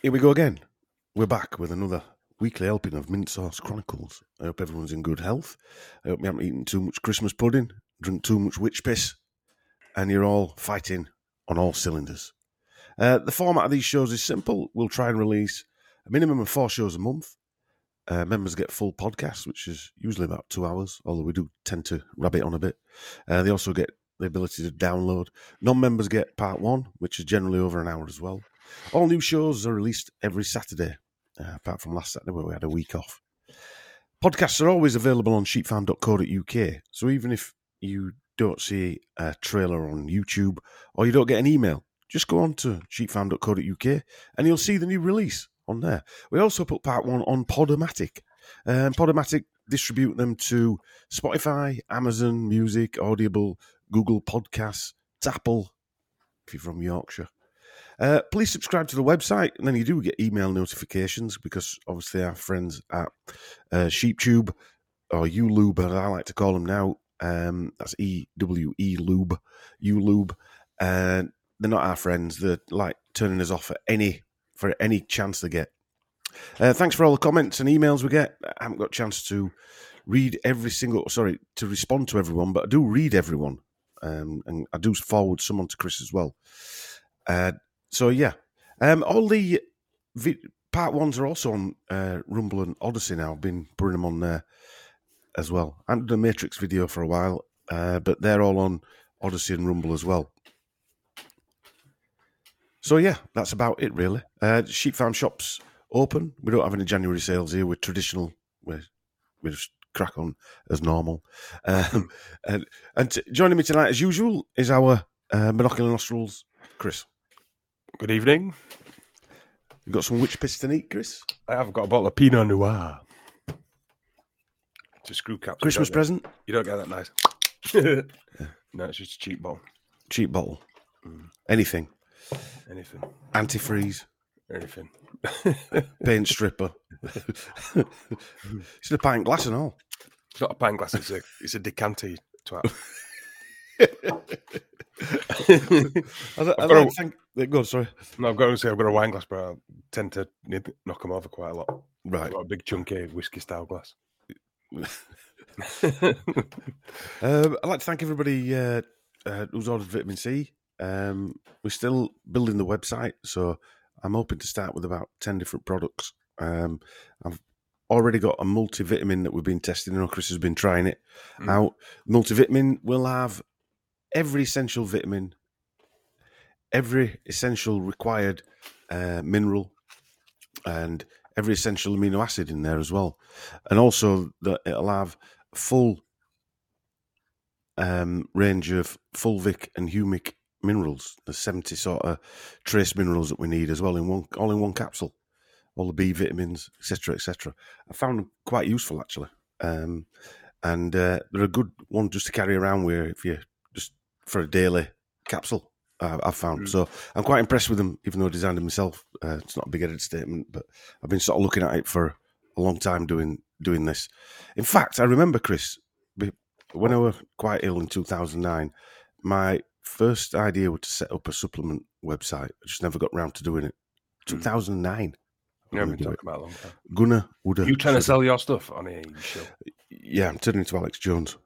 Here we go again. We're back with another weekly helping of Mint Sauce Chronicles. I hope everyone's in good health. I hope you haven't eaten too much Christmas pudding, drunk too much witch piss, and you're all fighting on all cylinders. The format of these shows is simple. We'll try and release a minimum of 4 shows a month. Members get full podcasts, which is usually about 2 hours, although we do tend to rabbit on a bit. They also get the ability to download. Non-members get part 1, which is generally over an hour as well. All new shows are released every Saturday, apart from last Saturday where we had a week off. Podcasts are always available on sheepfarm.co.uk, so even if you don't see a trailer on YouTube or you don't get an email, just go on to sheepfarm.co.uk and you'll see the new release on there. We also put part 1 on Podomatic. Podomatic distribute them to Spotify, Amazon Music, Audible, Google Podcasts, Apple, if you're from Yorkshire. Please subscribe to the website, and then you do get email notifications because obviously our friends at SheepTube, or ULube, as I like to call them now, that's EWE Lube, ULube, they're not our friends. They're like turning us off for any chance they get. Thanks for all the comments and emails we get. I haven't got a chance to to respond to everyone, but I do read everyone, and I do forward someone to Chris as well. So yeah, all the part 1s are also on Rumble and Odyssey now. I've been putting them on there as well. I haven't done a Matrix video for a while, but they're all on Odyssey and Rumble as well. So yeah, that's about it really. Sheep Farm shops open. We don't have any January sales here. We're traditional. We just crack on as normal. And joining me tonight as usual is our Monocular Nostrils, Chris. Good evening. You got some witch piss to eat, Chris? I have got a bottle of Pinot Noir. It's a screw cap. Christmas present? You don't get that nice. Yeah. No, it's just a cheap bottle. Cheap bottle. Anything. Antifreeze. Anything. Paint stripper. It's a pint glass and all. It's not a pint glass, it's a decanter, you twat. Go on, sorry. No, I've got to say I've got a wine glass, but I tend to knock them over quite a lot. Right. I've got a big chunky whiskey style glass. I'd like to thank everybody who's ordered vitamin C. We're still building the website, so I'm hoping to start with about 10 different products. I've already got a multivitamin that we've been testing. I know Chris has been trying it out. Multivitamin will have every essential vitamin, every essential required mineral, and every essential amino acid in there as well. And also that it'll have full range of fulvic and humic minerals. There's 70 sort of trace minerals that we need as well all in one capsule. All the B vitamins, etc., etc. I found them quite useful actually, and they're a good one just to carry around with if you just for a daily capsule. I've found so I'm quite impressed with them, even though I designed them myself. It's not a big-headed statement, but I've been sort of looking at it for a long time doing this. In fact, I remember, Chris, when I was quite ill in 2009, my first idea was to set up a supplement website. I just never got round to doing it. 2009. Yeah, I've been talking about a long time. Gunnar would have. You trying to sell your stuff on a show? Yeah, I'm turning into Alex Jones.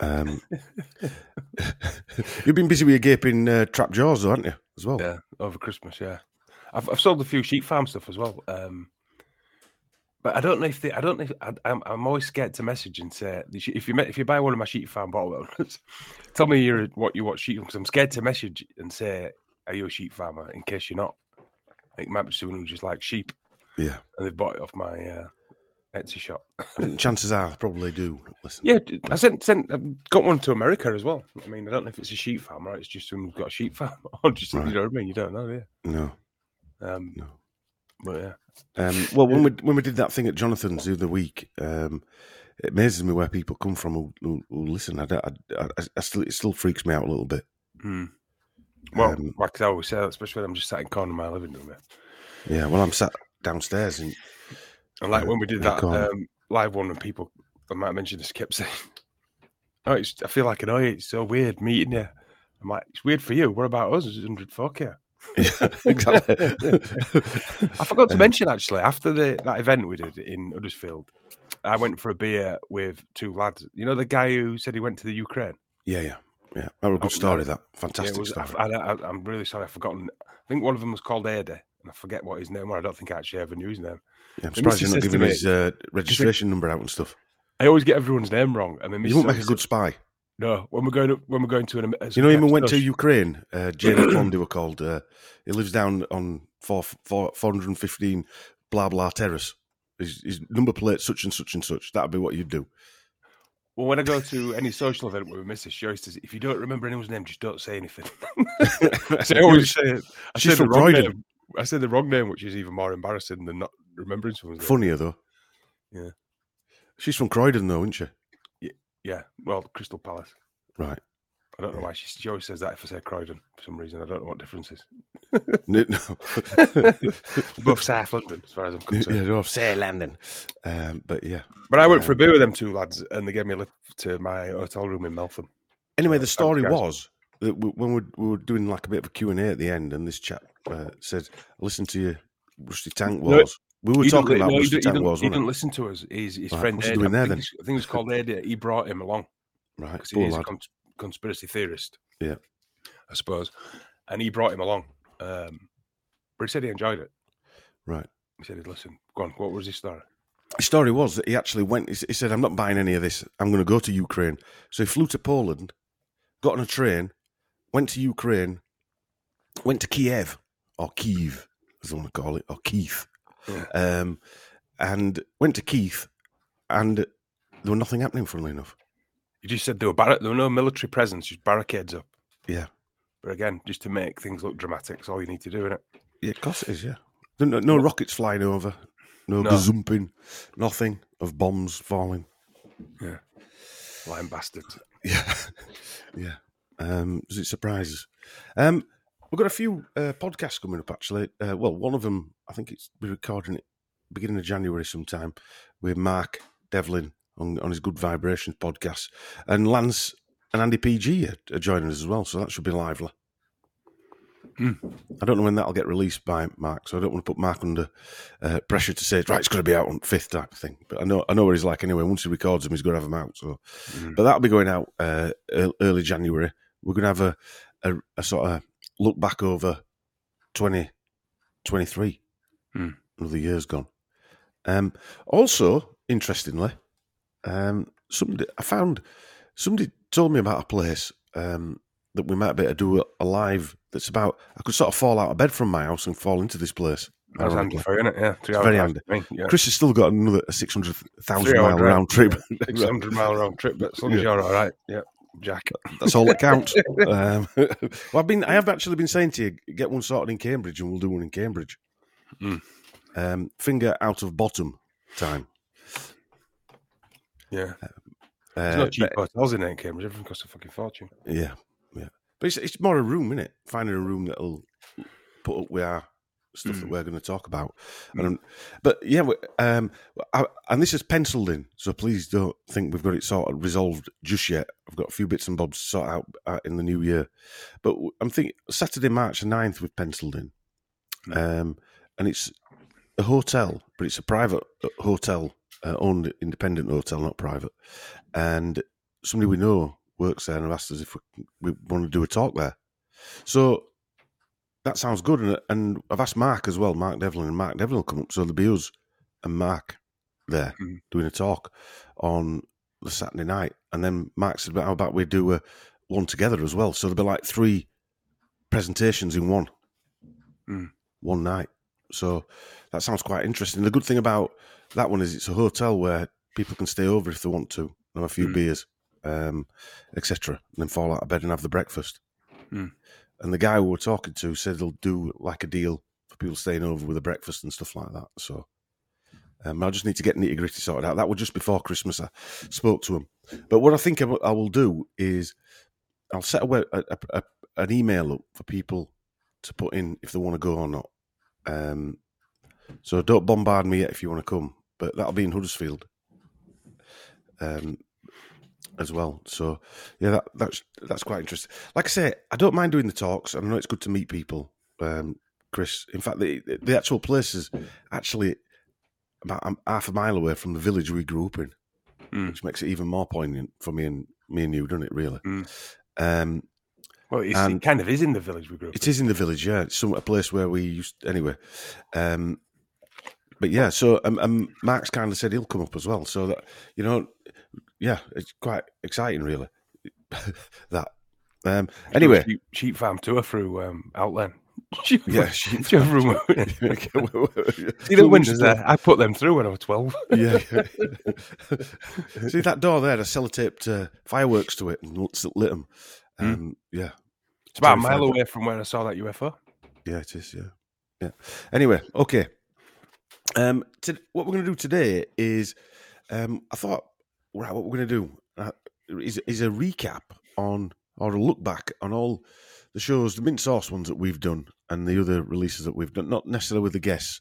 You've been busy with your gaping trap jaws, though, haven't you? As well. Yeah, over Christmas. Yeah, I've sold a few sheep farm stuff as well. But I don't know if I'm always scared to message and say if you buy one of my sheep farm bottles, tell me what sheep, because I'm scared to message and say, are you a sheep farmer? In case you're not, it might be someone who just likes sheep. Yeah, and they've bought it off my Etsy shop. Chances are, I probably do. Listen. Yeah, I got one to America as well. I mean, I don't know if it's a sheep farm or it's just someone who's got a sheep farm, or just right. You know what I mean. You don't know, do you? No. No. But yeah. Well, when we did that thing at Jonathan's the other week, it amazes me where people come from who listen. It still freaks me out a little bit. Well, like I always say, especially when I'm just sat in the corner of my living room. Yeah, well, I'm sat downstairs and like when we did that live one, and people, I might mention this, kept saying, "Oh, I feel like it's so weird meeting you." I'm like, "It's weird for you. What about us? It's 100 fuck yeah." Yeah, exactly. I forgot to mention, actually, after that event we did in Huddersfield, I went for a beer with two lads. You know the guy who said he went to the Ukraine? Yeah. That was a good story, that. Fantastic story. I'm really sorry, I've forgotten. I think one of them was called Ada, and I forget what his name was. I don't think I actually ever knew his name. Yeah, I'm surprised you're not giving his registration number out and stuff. I always get everyone's name wrong. And then you won't make a good spy. No, when we're going to an... You know him who went to Ukraine? James Bond, they were called. He lives down on 415 blah blah terrace. His number plate such and such and such. That'd be what you'd do. Well, when I go to any social event with Mrs. she always says, if you don't remember anyone's name, just don't say anything. So I always say it. She's from Croydon. I said the wrong name, which is even more embarrassing than not remembering someone's name. Funnier, though. Yeah. She's from Croydon, though, isn't she? Yeah. Well, Crystal Palace. Right. I don't know why she always says that if I say Croydon for some reason. I don't know what difference is. No. Both South London, as far as I'm concerned. Yeah, both South London. But yeah. But I went for a beer with them two lads, and they gave me a lift to my hotel room in Meltham. Anyway, the story was that when we were doing like a bit of a Q&A at the end, and this chap said, "Listen to your Rusty Tank Wars." We were talking about Rusty Tank Wars. He didn't listen to us. His friend, what's he doing there then? I think it's called Eddie. He brought him along. Right, because he is a conspiracy theorist. Yeah, I suppose, and he brought him along. But he said he enjoyed it. Right. He said he'd listen. Go on. What was his story? His story was that he actually went. He said, "I'm not buying any of this. I'm going to go to Ukraine." So he flew to Poland, got on a train, went to Ukraine, went to Kiev or Kyiv, as I want to call it, or Keith, and went to Keith, and there was nothing happening. Funnily enough. You just said there were no military presence, just barricades up. Yeah. But again, just to make things look dramatic, it's all you need to do, isn't it? Yeah, of course it is, yeah. No rockets flying over, no gazumping, nothing of bombs falling. Yeah. Lying bastards. Yeah. Yeah. It surprises. We've got a few podcasts coming up, actually. Well, one of them, I think we're recording it beginning of January sometime with Mark Devlin on his Good Vibrations podcast. And Lance and Andy PG are joining us as well, so that should be lively. I don't know when that'll get released by Mark, so I don't want to put Mark under pressure to say, right, it's going to be out on 5th type of thing. But I know what he's like anyway. Once he records them, he's going to have them out. So, But that'll be going out early January. We're going to have a sort of look back over 2023. Another year's gone. Also, interestingly, somebody told me about a place that we might be able to do a live that's about, I could sort of fall out of bed from my house and fall into this place. That's handy for you, isn't it? Yeah, it's very handy. Yeah. Chris has still got another 600,000 mile round trip. 600 mile round trip, but as long as you're all right, yeah, Jack. That's all that counts. Well, I have actually been saying to you, get one sorted in Cambridge, and we'll do one in Cambridge. Finger out of bottom time. Yeah. There's no cheap hotels in Cambridge. Everything costs a fucking fortune. Yeah. But it's more a room, isn't it? Finding a room that'll put up with our stuff that we're going to talk about. But yeah, and this is penciled in, so please don't think we've got it sort of resolved just yet. I've got a few bits and bobs to sort out in the new year. But I'm thinking Saturday, March the 9th, we've penciled in. And it's a hotel, but it's a private hotel, owned independent hotel, not private. And somebody we know works there and have asked us if we want to do a talk there. So that sounds good. And I've asked Mark as well, Mark Devlin, and Mark Devlin will come up. So there'll be us and Mark there doing a talk on the Saturday night. And then Mark said, how about we do one together as well? So there'll be like 3 presentations in one night. So that sounds quite interesting. The good thing about that one is it's a hotel where people can stay over if they want to, have a few beers, etc., and then fall out of bed and have the breakfast. And the guy we were talking to said they'll do like a deal for people staying over with a breakfast and stuff like that. So I just need to get nitty-gritty sorted out. That was just before Christmas. I spoke to him. But what I think I will do is I'll set an email up for people to put in if they want to go or not. So don't bombard me yet if you want to come, but that'll be in Huddersfield as well. So yeah, that's quite interesting. Like I say, I don't mind doing the talks. I know it's good to meet people, Chris. In fact, the actual place is actually about half a mile away from the village we grew up in, which makes it even more poignant for me and you, doesn't it? Really. Well, it kind of is in the village we grew up in. It is in the village, yeah. It's a place where we used anyway. But yeah, so Mark's kind of said he'll come up as well. So that, yeah, it's quite exciting, really. That. Anyway, sheep farm tour through Outland. Yeah, See the windows there? I put them through when I was 12. Yeah. See that door there? I sellotaped fireworks to it and lit them. Yeah. It's about a mile away from where I saw that UFO. Yeah, it is. Yeah. Anyway, okay. What we're going to do today is, I thought, right, what we're going to do is a recap on, or a look back on all the shows, the Mint Sauce ones that we've done, and the other releases that we've done, not necessarily with the guests,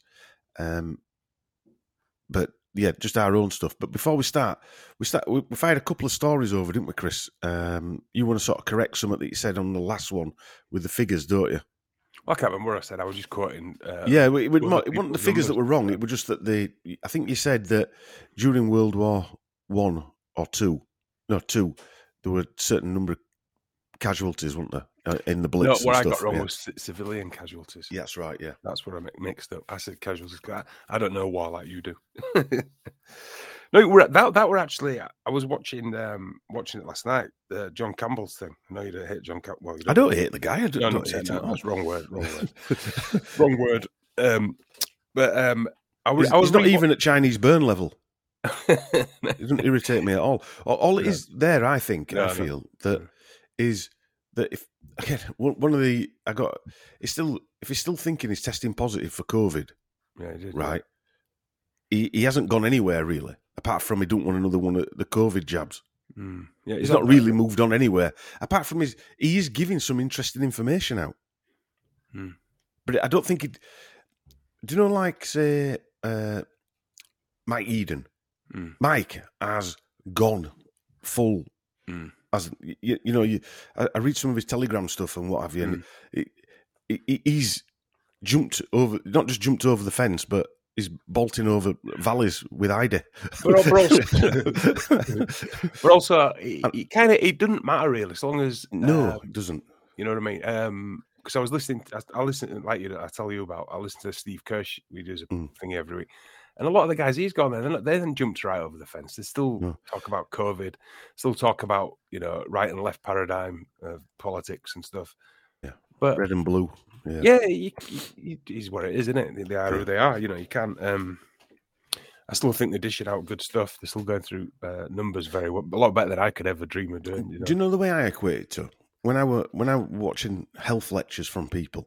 but yeah, just our own stuff. But before we start, we fired a couple of stories over, didn't we, Chris? You want to sort of correct something that you said on the last one with the figures, don't you? I can't remember what I said. I was just quoting. Yeah, it wasn't the figures that were wrong. It was just that I think you said that during World War I or II, there were a certain number of casualties, weren't there, in the Blitz? No, what I got wrong was civilian casualties. Yeah, that's right. Yeah, that's what I mixed up. I said casualties. I don't know war like you do. No, that were actually. I was watching it last night. John Campbell's thing. I know you don't hate John Campbell. Well, I don't hate the guy. That's wrong word. Wrong word. But I was. He's not even at Chinese burn level. It doesn't irritate me at all. All it is there, I think, I feel is that if again one of the if he's still thinking he's testing positive for COVID, yeah, he did, right? He hasn't gone anywhere really, apart from he don't want another one of the COVID jabs. Yeah, he's not really moved on anywhere, apart from he is giving some interesting information out. But I don't think it. Do you know, like say Mike Eden? Mike has gone full. As I read some of his Telegram stuff and what have you, and he's jumped over, not just jumped over the fence, but he's bolting over valleys with Ida. But also, it doesn't matter really, as long as it doesn't. You know what I mean? Because I was listening. I listen like you. I tell you about. I listen to Steve Kirsch. He does a thing every week. And a lot of the guys he's gone there, they then jumped right over the fence. They still talk about COVID, still talk about, right and left paradigm of politics and stuff. Yeah, but red and blue. Yeah, is what it is, isn't it? They are who they are. You can't. I still think they're dishing out good stuff. They're still going through numbers very well, a lot better than I could ever dream of doing. Do you know the way I equate it to when I were watching health lectures from people?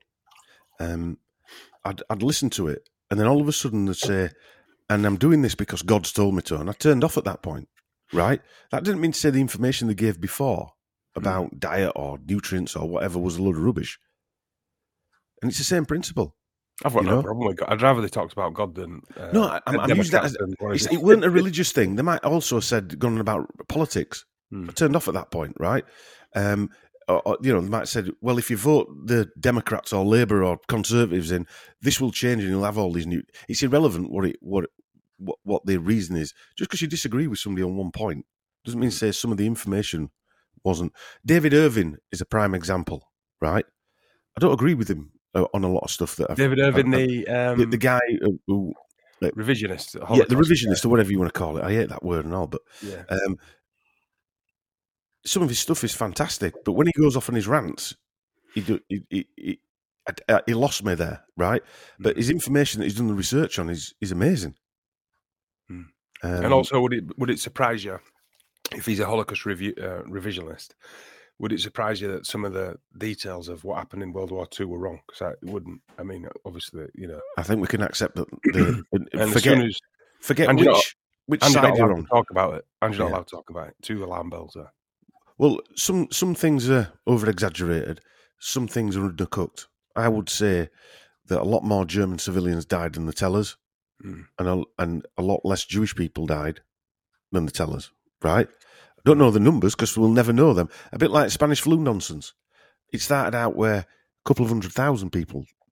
I'd listen to it, and then all of a sudden they'd say, and I'm doing this because God's told me to. And I turned off at that point, right? That didn't mean to say the information they gave before about diet or nutrients or whatever was a load of rubbish. And it's the same principle. I've got no problem with God. I'd rather they talked about God than... no, I'm using that as... It weren't a religious thing. They might also have said, gone about politics. I turned off at that point, right? Or, they might have said, well, if you vote the Democrats or Labour or Conservatives in, this will change and you'll have all these new... It's irrelevant what the reason is. Just because you disagree with somebody on one point doesn't mean to say some of the information wasn't. David Irving is a prime example, right? I don't agree with him on a lot of stuff that David Irving, the guy who... revisionist. Yeah, the revisionist or whatever you want to call it. I hate that word and all, but... Yeah. Some of his stuff is fantastic, but when he goes off on his rants, he lost me there, right? But his information that he's done the research on is amazing. And also, would it surprise you if he's a Holocaust revisionist? Would it surprise you that some of the details of what happened in World War II were wrong? Because it wouldn't. I mean, obviously, I think we can accept that. Forget which side you're on. Talk about it. And you're not allowed to talk about it. 2 alarm bells there. Well, some things are over-exaggerated. Some things are undercooked. I would say that a lot more German civilians died than they tell us, and a lot less Jewish people died than they tell us, right? I don't know the numbers because we'll never know them. A bit like Spanish flu nonsense. It started out where a couple of 100,000 people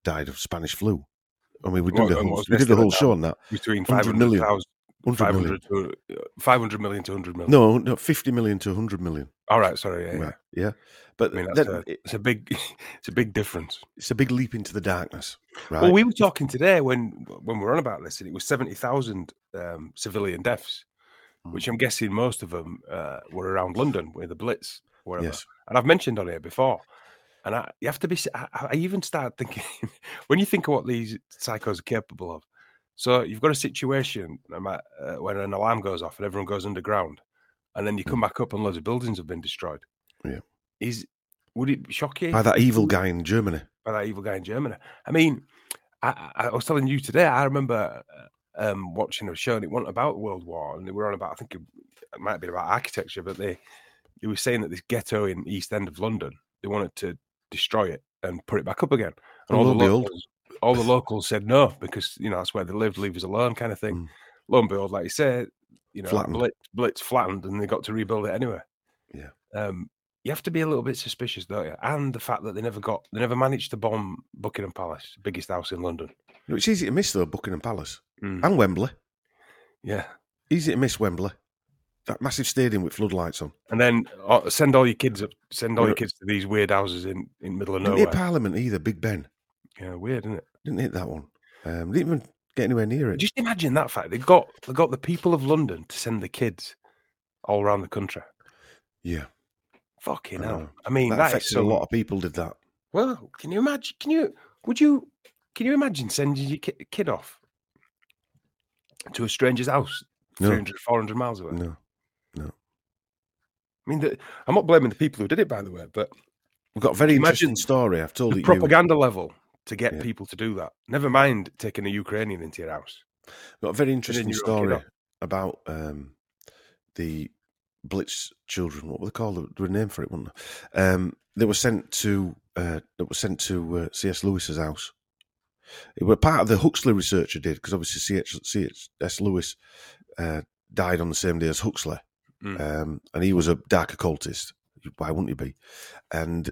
died of Spanish flu. I mean, we What- did a and whole, what's we the did a whole estimate show now? on that. Between 100 million. 500,000, 100 million. 500 million to 100 million. No, 50 million to 100 million. All right, sorry, yeah. Right, yeah. But I mean, then it's a big, it's a big difference. it's a big leap into the darkness, right? Well, we were talking today when we were on about this, and it was 70,000 civilian deaths, which I'm guessing most of them were around London with the Blitz, or whatever. Yes. And I've mentioned on here before, and you have to be. I even started thinking when you think of what these psychos are capable of. So you've got a situation when an alarm goes off and everyone goes underground, and then you come back up and loads of buildings have been destroyed. Yeah. Would it shock you? By that evil guy in Germany. By that evil guy in Germany. I mean, I was telling you today, I remember watching a show and it wasn't about World War, and they were on about, I think it might have been about architecture, but they were saying that this ghetto in East End of London, they wanted to destroy it and put it back up again. And all the locals said no, because, that's where they lived, leave us alone kind of thing. Lo and behold, like you said, Blitz flattened and they got to rebuild it anyway. Yeah. You have to be a little bit suspicious, don't you? And the fact that they never managed to bomb Buckingham Palace, biggest house in London. It's easy to miss, though, Buckingham Palace. And Wembley. Yeah. Easy to miss Wembley. That massive stadium with floodlights on. And then send all your kids to these weird houses in middle of nowhere. Didn't hit Parliament either, Big Ben. Yeah, weird, isn't it? Didn't hit that one. Didn't even get anywhere near it. Just imagine that fact. They got the people of London to send the kids all around the country. Yeah. Fucking hell. I mean, that affected a lot of people did that. Well, can you imagine? Can you imagine sending your kid off to a stranger's house 300, 400 miles away? No. I mean, I'm not blaming the people who did it, by the way, but we've got a very interesting story. I've told the it propaganda level to get people to do that. Never mind taking a Ukrainian into your house. Got a very interesting story about the Blitz children. What were they called? There was a name for it, wasn't there? They were sent to C.S. Lewis's house. It was part of the Huxley research I did, because obviously C.S. Lewis died on the same day as Huxley, and he was a dark occultist. Why wouldn't he be? And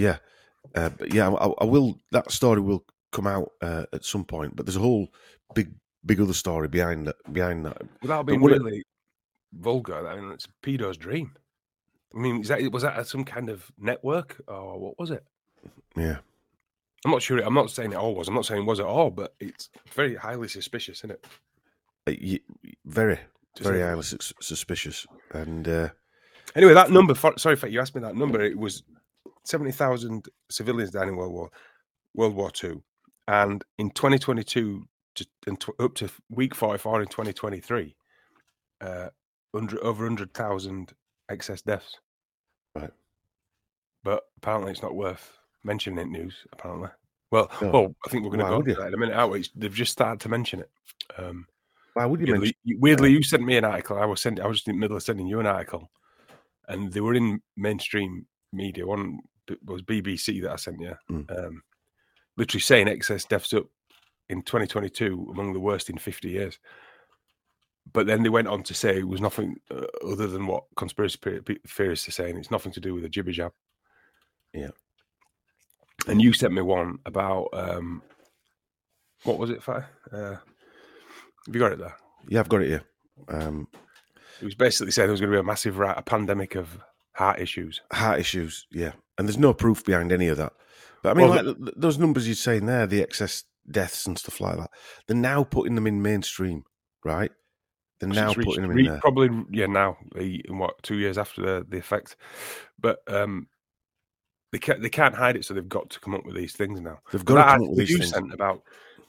I will. That story will come out at some point, but there's a whole big other story behind that. Without being really vulgar, I mean, it's a pedo's dream. I mean, was that some kind of network, or what was it? Yeah. I'm not sure. I'm not saying it all was. I'm not saying it was at all, but it's very highly suspicious, isn't it? Very highly suspicious. And anyway, that number. Sorry, you asked me that number. It was 70,000 civilians died in World War II, and in 2022 up to week 44 in 2023, over 100,000 excess deaths. Right. But apparently, it's not worth mentioning it. News apparently. Well, I think we're going to go into that in a minute. They've just started to mention it. Why would you mention? Weirdly, you sent me an article. I was just in the middle of sending you an article, and they were in mainstream media. One was BBC that I sent you, literally saying excess deaths up in 2022 among the worst in 50 years. But then they went on to say it was nothing other than what conspiracy theorists are saying. It's nothing to do with the jibber jab. Yeah. And you sent me one about what was it, Fi? Have you got it there? Yeah, I've got it here. It was basically saying there was going to be a massive pandemic of heart issues. Heart issues, yeah. And there's no proof behind any of that. But I mean, those numbers you're saying there, the excess deaths and stuff like that, they're now putting them in mainstream, right? They're now putting them in there. Probably, now, in 2 years after the effect. But they can't hide it, so they've got to come up with these things now. They've got to come up with these things. Sent about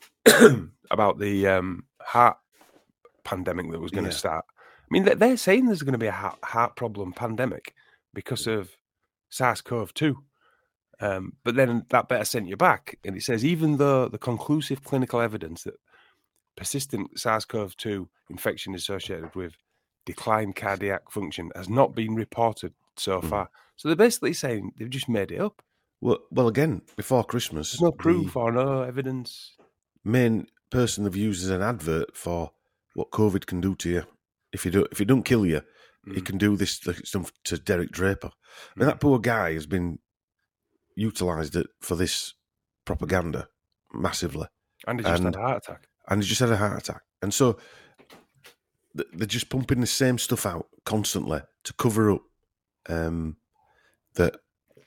the heart pandemic that was going to start. I mean, they're saying there's going to be a heart problem pandemic because of SARS-CoV-2. But then that better sent you back, and it says even though the conclusive clinical evidence that persistent SARS-CoV-2 infection is associated with declined cardiac function has not been reported so far. So they're basically saying they've just made it up. Well, again, before Christmas, there's no proof or no evidence. Main person they've used as an advert for what COVID can do to you if it don't kill you, it can do this stuff to Derek Draper. And that poor guy has been utilised for this propaganda massively. And he just had a heart attack. And he just had a heart attack. And so they're just pumping the same stuff out constantly to cover up that.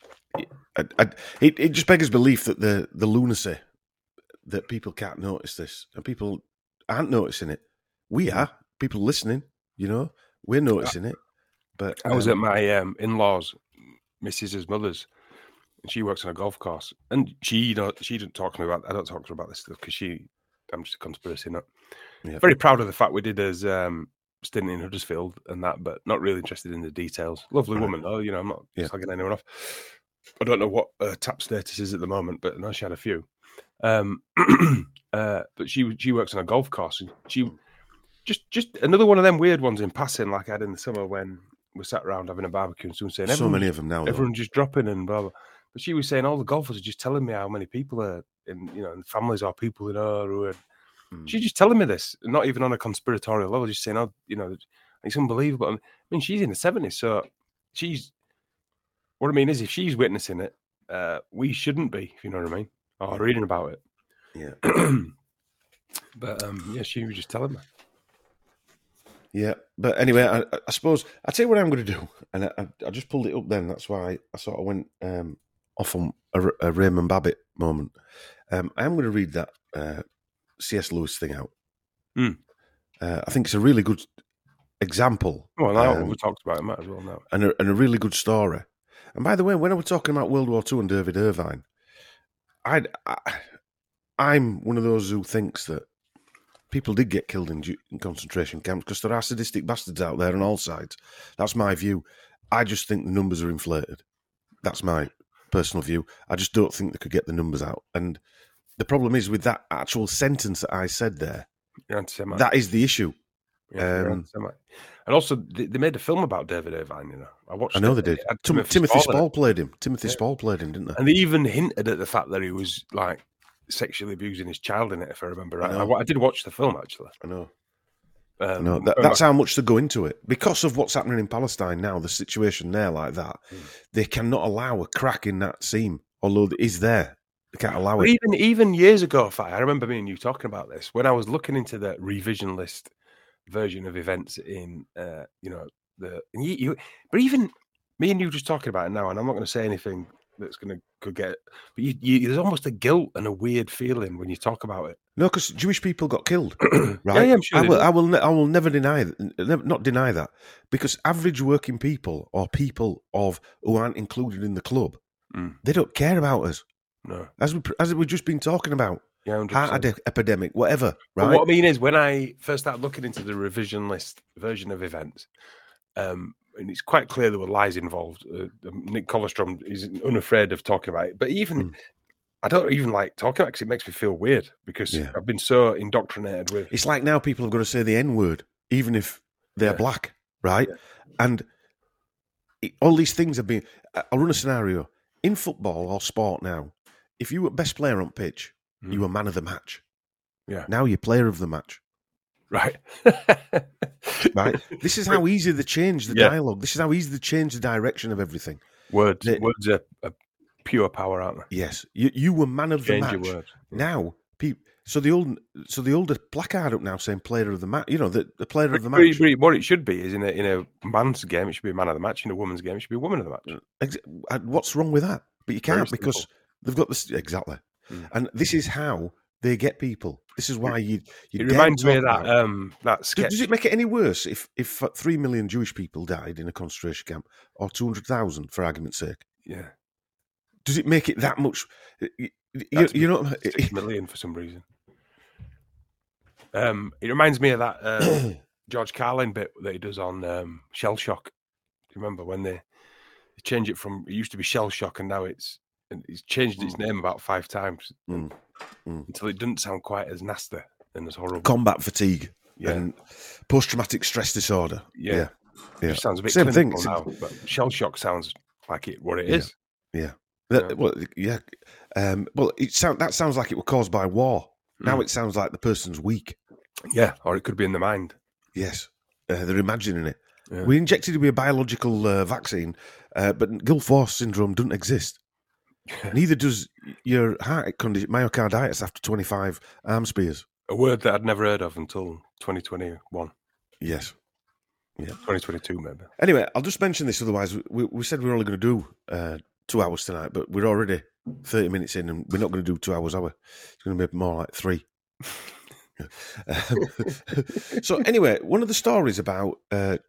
It just beggars belief that the lunacy that people can't notice this, and people aren't noticing it. We are, people listening, we're noticing it. But I was at my in-laws, Mrs.'s mother's, and she works on a golf course, and she didn't talk to me about. I don't talk to her about this stuff because I'm just a conspiracy nut. Yeah. Very proud of the fact we did as stint in Huddersfield and that, but not really interested in the details. Lovely woman, though. I'm not slagging anyone off. I don't know what tap status is at the moment, but I know she had a few. But she works on a golf course, and she just another one of them weird ones in passing, like I had in the summer when we sat around having a barbecue and someone saying, so many of them now, everyone's just dropping and blah blah. But she was saying all the golfers are just telling me how many people are in, families or people in her who are. She's just telling me this, not even on a conspiratorial level, just saying, it's unbelievable. I mean, she's in the 70s, so she's. What I mean is, if she's witnessing it, we shouldn't be, if you know what I mean, or reading about it. Yeah. But she was just telling me. Yeah, but anyway, I suppose I'll tell you what I'm going to do, and I just pulled it up then. That's why I sort of went off on a Raymond Babbitt moment. I am going to read that C.S. Lewis thing out. I think it's a really good example. Well, now we talked about it, might as well now. And a really good story. And by the way, when I was talking about World War II and David Irvine, I'm one of those who thinks that people did get killed in concentration camps because there are sadistic bastards out there on all sides. That's my view. I just think the numbers are inflated. That's my personal view. I just don't think they could get the numbers out. And the problem is with that actual sentence that I said there, that is the issue. Yeah, and also, they made a film about David Irvine. I watched. I know they did. Timothy Spall played him. Spall played him, didn't they? And they even hinted at the fact that he was like sexually abusing his child in it, if I remember right. I did watch the film actually. I know. That's how much they go into it because of what's happening in Palestine now. The situation there, like that, they cannot allow a crack in that seam. Although it is there, they can't allow it. Even years ago, I remember me and you talking about this when I was looking into the revisionist version of events in but even me and you just talking about it now, and I'm not going to say anything that's going to could get, but there's almost a guilt and a weird feeling when you talk about it. No, because Jewish people got killed, right? Yeah, I'm sure I will never deny that, not deny that, because average working people or people who aren't included in the club, they don't care about us. No, as we've just been talking about. Yeah, 100%. Heart epidemic, whatever. Right. But what I mean is, when I first started looking into the revisionist version of events, and it's quite clear there were lies involved. Nick Colostrom is unafraid of talking about it, but even I don't even like talking about it because it makes me feel weird because I've been so indoctrinated with. It's like now people have got to say the N word, even if they're black, right? Yeah. And all these things have been. I'll run a scenario in football or sport now. If you were best player on pitch. You were man of the match. Yeah. Now you're player of the match. Right. Right. This is how easy they change the dialogue. This is how easy they change the direction of everything. Words are pure power, aren't they? Yes. You were man of the match. Your words. Now, so the older placard up now saying player of the match. The player of the match. What it should be is in a man's game, it should be a man of the match. In a woman's game, it should be a woman of the match. What's wrong with that? But you can't because they've got this exactly. And this is how they get people. This is why you. It reminds me of that sketch. Does it make it any worse if 3 million Jewish people died in a concentration camp, or 200,000 for argument's sake? Yeah. Does it make it that much? You know, 6 million for some reason. It reminds me of that George Carlin bit that he does on Shell Shock. Do you remember when they changed it from? It used to be Shell Shock, and now it's changed its name about 5 times until it doesn't sound quite as nasty and as horrible. Combat fatigue and post-traumatic stress disorder. Yeah. It sounds a bit same thing now, but Shell Shock sounds like what it is. Yeah. Well, that sounds like it was caused by war. Now it sounds like the person's weak. Yeah, or it could be in the mind. Yes, they're imagining it. Yeah. We injected it with a biological vaccine, but Guillain-Barré syndrome doesn't exist. Neither does your heart condition, myocarditis, after 25 arm spears. A word that I'd never heard of until 2021. Yes. Yeah. 2022, maybe. Anyway, I'll just mention this, otherwise we said we were only going to do 2 hours tonight, but we're already 30 minutes in and we're not going to do 2 hours hour. It's going to be more like 3. So anyway, one of the stories about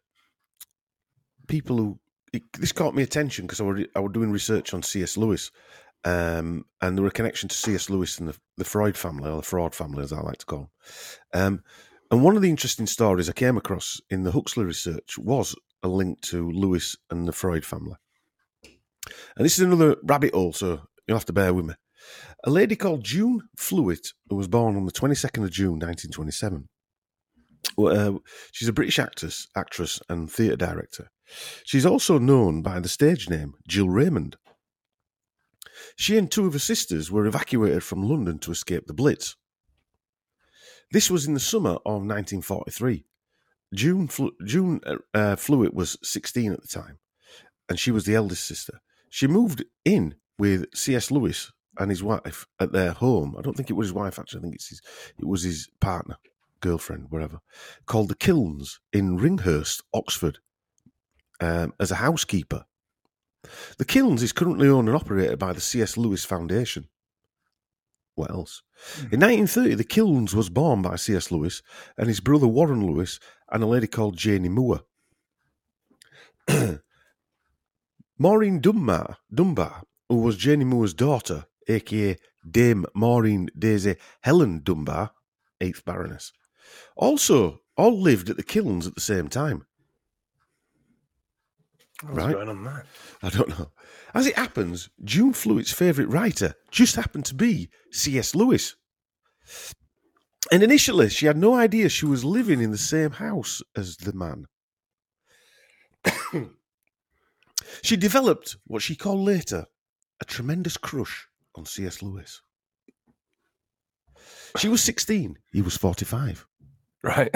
people who... This caught me attention because I was doing research on C.S. Lewis, and there were a connection to C.S. Lewis and the Freud family, or the Fraud family, as I like to call them. And one of the interesting stories I came across in the Huxley research was a link to Lewis and the Freud family. And this is another rabbit hole, so you'll have to bear with me. A lady called June Fluitt, who was born on the 22nd of June, 1927. She's a British actress and theatre director. She's also known by the stage name Jill Raymond. She and 2 of her sisters were evacuated from London to escape the Blitz. This was in the summer of 1943. June Fluitt was 16 at the time, and she was the eldest sister. She moved in with C.S. Lewis and his wife at their home. I don't think it was his wife, actually. I think it was his partner, girlfriend, whatever, called the Kilns in Ringhurst, Oxford, as a housekeeper. The Kilns is currently owned and operated by the C.S. Lewis Foundation. What else? In 1930, the Kilns was born by C.S. Lewis and his brother Warren Lewis and a lady called Janie Moore. Maureen Dunbar, who was Janie Moore's daughter, a.k.a. Dame Maureen Daisy Helen Dunbar, 8th Baroness, also all lived at the Kilns at the same time. What's going on there? I don't know. As it happens, June Fluitt's favourite writer just happened to be C.S. Lewis. And initially, she had no idea she was living in the same house as the man. She developed what she called later a tremendous crush on C.S. Lewis. She was 16. He was 45. Right.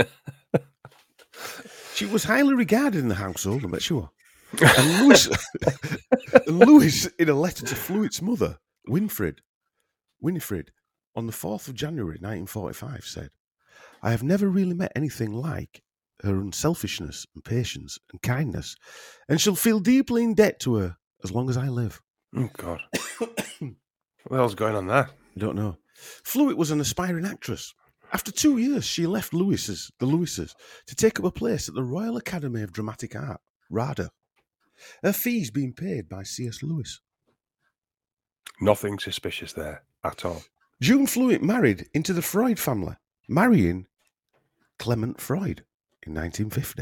She was highly regarded in the household, I bet sure. And Lewis, in a letter to Fluitt's mother, Winifred, on the 4th of January 1945, said, "I have never really met anything like her unselfishness and patience and kindness, and shall feel deeply in debt to her as long as I live." Oh, God. What the hell's going on there? I don't know. Fluitt was an aspiring actress. After 2 years, she left the Lewises, to take up a place at the Royal Academy of Dramatic Art, RADA. Her fees being paid by C.S. Lewis. Nothing suspicious there at all. June Fluitt married into the Freud family, marrying Clement Freud in 1950.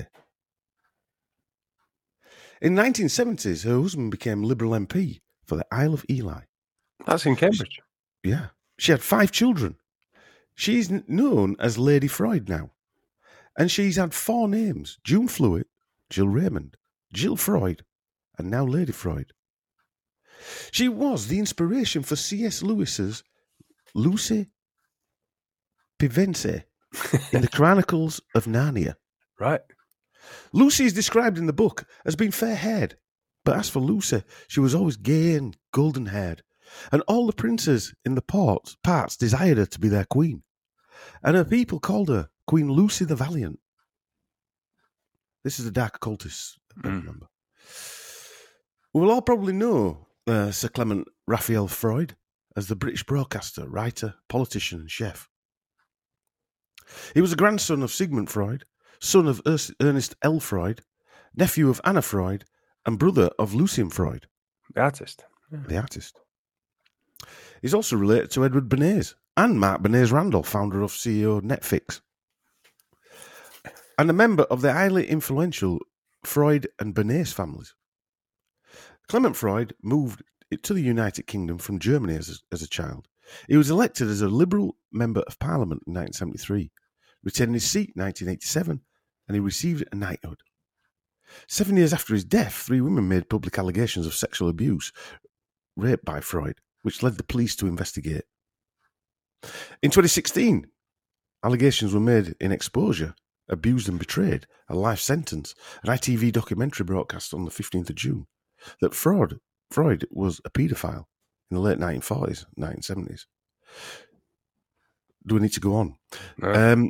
In the 1970s, her husband became Liberal MP for the Isle of Ely. That's in Cambridge. Yeah. She had 5 children. She's known as Lady Freud now. And she's had 4 names: June Fluitt, Jill Raymond, Jill Freud, and now Lady Freud. She was the inspiration for C.S. Lewis's Lucy Pevensie in the Chronicles of Narnia. Right. Lucy is described in the book as being fair-haired, but as for Lucy, she was always gay and golden-haired, and all the princes in the parts desired her to be their queen, and her people called her Queen Lucy the Valiant. This is a dark occultist, I remember. We will all probably know Sir Clement Raphael Freud as the British broadcaster, writer, politician and chef. He was a grandson of Sigmund Freud, son of Ernest L. Freud, nephew of Anna Freud, and brother of Lucian Freud. The artist. Yeah. The artist. He's also related to Edward Bernays and Mark Bernays-Randolph, founder of CEO Netflix, and a member of the highly influential Freud and Bernays families. Clement Freud moved to the United Kingdom from Germany as a child. He was elected as a Liberal Member of Parliament in 1973, retained his seat in 1987, and he received a knighthood. 7 years after his death, 3 women made public allegations of sexual abuse, rape by Freud, which led the police to investigate. In 2016, allegations were made in Exposure, Abused and Betrayed, a life sentence, an ITV documentary broadcast on the 15th of June, that Freud Freud was a paedophile in the late 1940s, 1970s. Do we need to go on? No.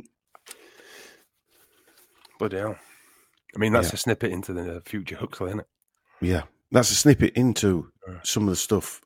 Bloody hell. I mean, that's a snippet into the future Huxley, isn't it? Yeah, that's a snippet into some of the stuff.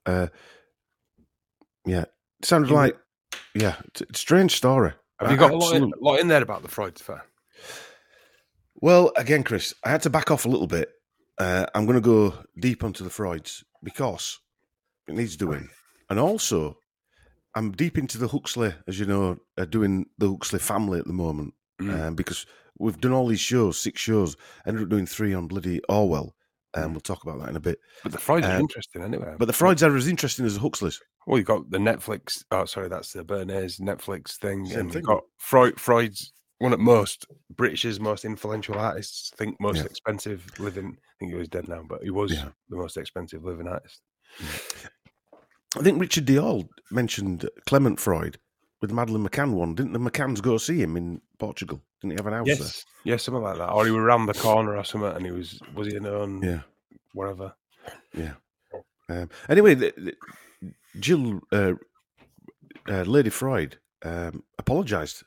Yeah, it sounded like, strange story. Have you got a lot in there about the Freud affair? Well, again, Chris, I had to back off a little bit. I'm going to go deep onto the Freuds because it needs doing. And also, I'm deep into the Huxley, as you know, doing the Huxley family at the moment. Because we've done all these shows, 6 shows, ended up doing 3 on bloody Orwell. And we'll talk about that in a bit. But the Freuds are interesting anyway. But the Freuds are as interesting as the Huxleys. Well, you've got the Netflix. Oh, sorry, that's the Bernays Netflix thing. You've got Freud's one of most British's most influential artists. I think most expensive living. I think he was dead now, but he was the most expensive living artist. I think Richard Diol mentioned Clement Freud with the Madeleine McCann one. Didn't the McCanns go see him in Portugal? Didn't he have an house there? Yes, something like that. Or he was around the corner or something, and he was he known? Yeah, whatever. Yeah. Anyway, Jill, Lady Freud, apologised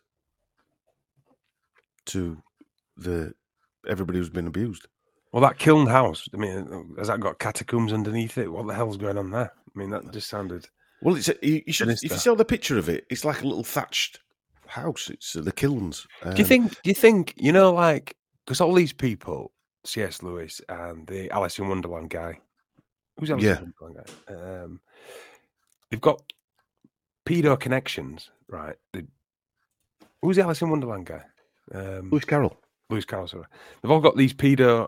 to everybody who's been abused. Well, that Kiln house, I mean, has that got catacombs underneath it? What the hell's going on there? I mean, that just sounded... Well, if you saw the picture of it, it's like a little thatched house. It's the kilns. Do you think, like, because all these people, C.S. Lewis and the Alice in Wonderland guy, who's Alice in Wonderland guy? They've got pedo connections, right? Who's the Alice in Wonderland guy? Lewis Carroll. Lewis Carroll, sorry. They've all got these pedo,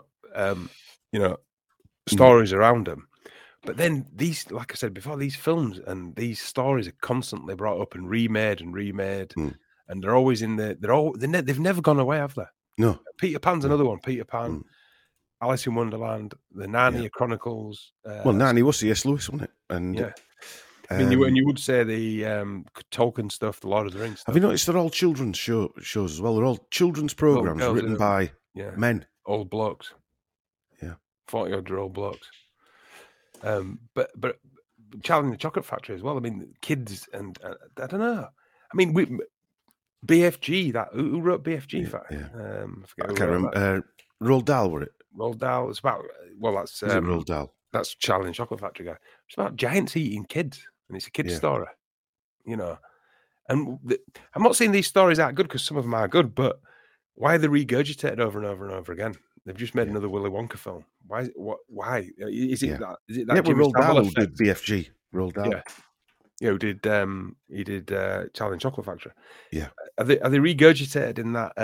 stories around them. But then these, like I said before, these films and these stories are constantly brought up and remade, and they're always in they've never gone away, have they? No. Peter Pan's another one. Peter Pan, Alice in Wonderland, the Narnia Chronicles. Narnia was C.S. Lewis, wasn't it? And I mean, you would say the Tolkien stuff, the Lord of the Rings stuff. Have you noticed they're all children's shows as well? They're all children's programs written by men, old blokes. Yeah, 40-odd-year-old blokes. But Charlie and the Chocolate Factory as well. I mean, kids and I don't know. I mean, BFG. Who wrote BFG? I can't remember. Roald Dahl, were it? Roald Dahl. It's about that's Roald Dahl. That's Charlie and the Chocolate Factory guy. It's about giants eating kids, and it's a kid's story. And I'm not saying these stories aren't good because some of them are good, but why are they regurgitated over and over and over again? They've just made another Willy Wonka film. Why? Why is it that? Is it that? Roald Dahl who did BFG. Roald Dahl. Yeah, who did? He did Charlie and Chocolate Factory. Yeah. Are they regurgitated in that?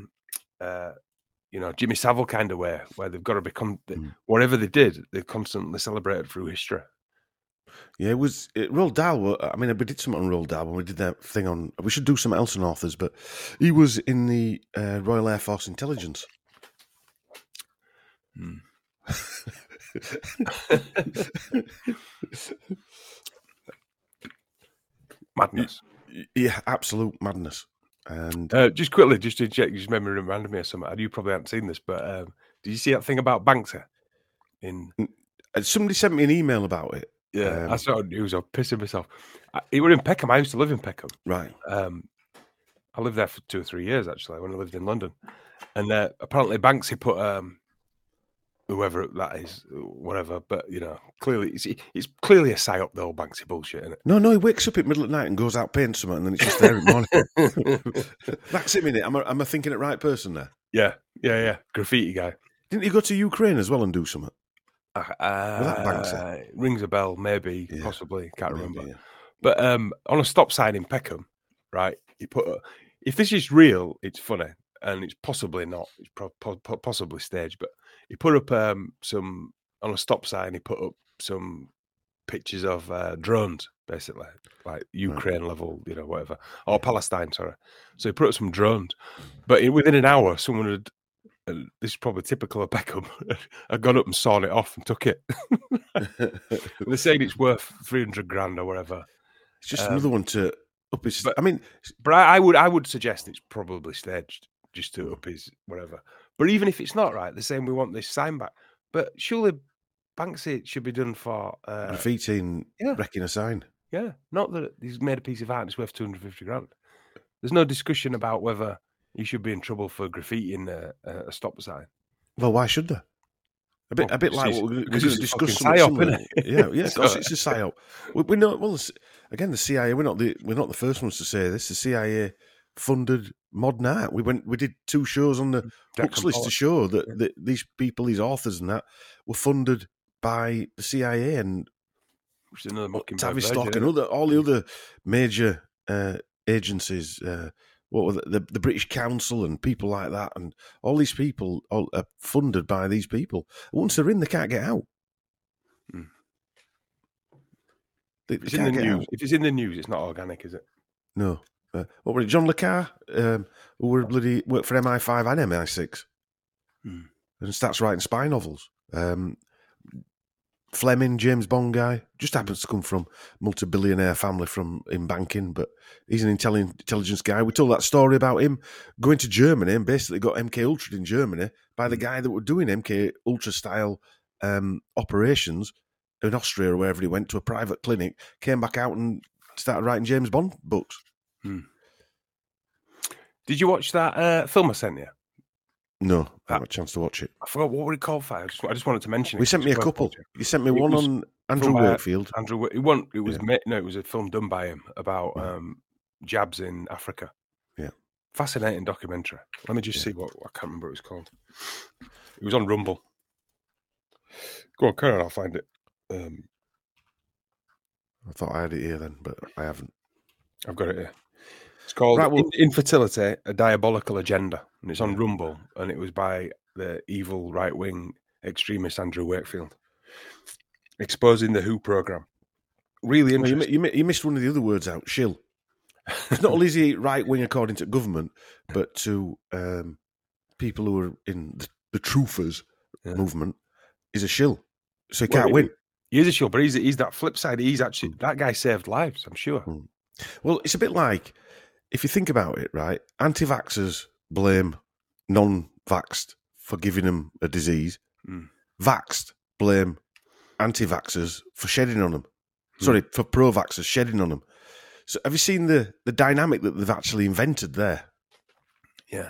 Jimmy Savile kind of way, where they've got to become whatever they did. They constantly celebrated through history. Yeah, it was Roald Dahl. I mean, we did something on Roald Dahl when we did that thing on. We should do something else on authors, but he was in the Royal Air Force Intelligence. Madness. Yeah, absolute madness. And just quickly, just to check, just reminded me of something. You probably haven't seen this, but did you see that thing about Banksy? Somebody sent me an email about it. Yeah, I saw news. I was pissing myself. It was in Peckham. I used to live in Peckham. Right. I lived there for 2 or 3 years actually when I lived in London, and apparently Banksy put whoever that is, whatever. But clearly it's clearly a psyop, the old Banksy bullshit, isn't it? No, he wakes up at middle of the night and goes out painting something, and then it's just there in the morning. That's it, innit? Am I thinking the right person there? Yeah. Graffiti guy. Didn't he go to Ukraine as well and do something? Rings a bell, maybe, possibly, can't remember. Yeah. But on a stop sign in Peckham, right? He put if this is real, it's funny, and it's possibly not. It's possibly staged, but he put up some on a stop sign. He put up some pictures of drones, basically, like Ukraine level, whatever, or Palestine. Sorry. So he put up some drones, but within an hour, someone had. And this is probably typical of Beckham. I got up and sawed it off and took it. They're saying it's worth 300 grand or whatever. It's just another one to up his. But I would suggest it's probably staged just to up his whatever. But even if it's not right, they're saying we want this sign back. But surely Banksy should be done for graffitiing, wrecking a sign. Yeah, not that he's made a piece of art and it's worth 250 grand. There's no discussion about whether he should be in trouble for graffitiing a stop sign. Well, why should there? A bit like what we're going to discuss. Yeah, of course it's a psyop. We know. Well, again, the CIA. We're not the first ones to say this. The CIA funded modern art. We did 2 shows on the Hooks list to show that these people, these authors and that, were funded by the CIA and Tavistock and all the other major agencies. What were the British Council and people like that, and all these people are funded by these people. Once they're in, they can't get out. If it's in the news, it's not organic, is it? No. What were it? John Le Carre, who worked for MI5 and MI6, and starts writing spy novels. Fleming, James Bond guy, just happens to come from multi-billionaire family in banking, but he's an intelligence guy. We told that story about him going to Germany and basically got MK Ultra in Germany by the guy that were doing MK Ultra style operations in Austria or wherever he went to a private clinic, came back out and started writing James Bond books. Did you watch that film I sent you? No, I haven't had a chance to watch it. I forgot what it called for. I just wanted to mention it. We sent me a couple. You sent me one on Andrew Wakefield. It was a film done by him about jabs in Africa. Yeah, fascinating documentary. Let me just see what I can't remember what it was called. It was on Rumble. Go on, Karen, I'll find it. I thought I had it here then, but I haven't. I've got it here. It's called Infertility, A Diabolical Agenda, and it's on Rumble, and it was by the evil right-wing extremist Andrew Wakefield, exposing the WHO program. Really interesting. You missed one of the other words out, shill. Not only is he right-wing according to government, but to people who are in the truthers movement, is a shill. So he can't win. He is a shill, but he's that flip side. He's actually, that guy saved lives, I'm sure. Well, it's a bit like, if you think about it, right, anti-vaxxers blame non-vaxxed for giving them a disease. Vaxxed blame anti-vaxxers for shedding on them. Sorry, for pro-vaxxers shedding on them. So have you seen the dynamic that they've actually invented there? Yeah.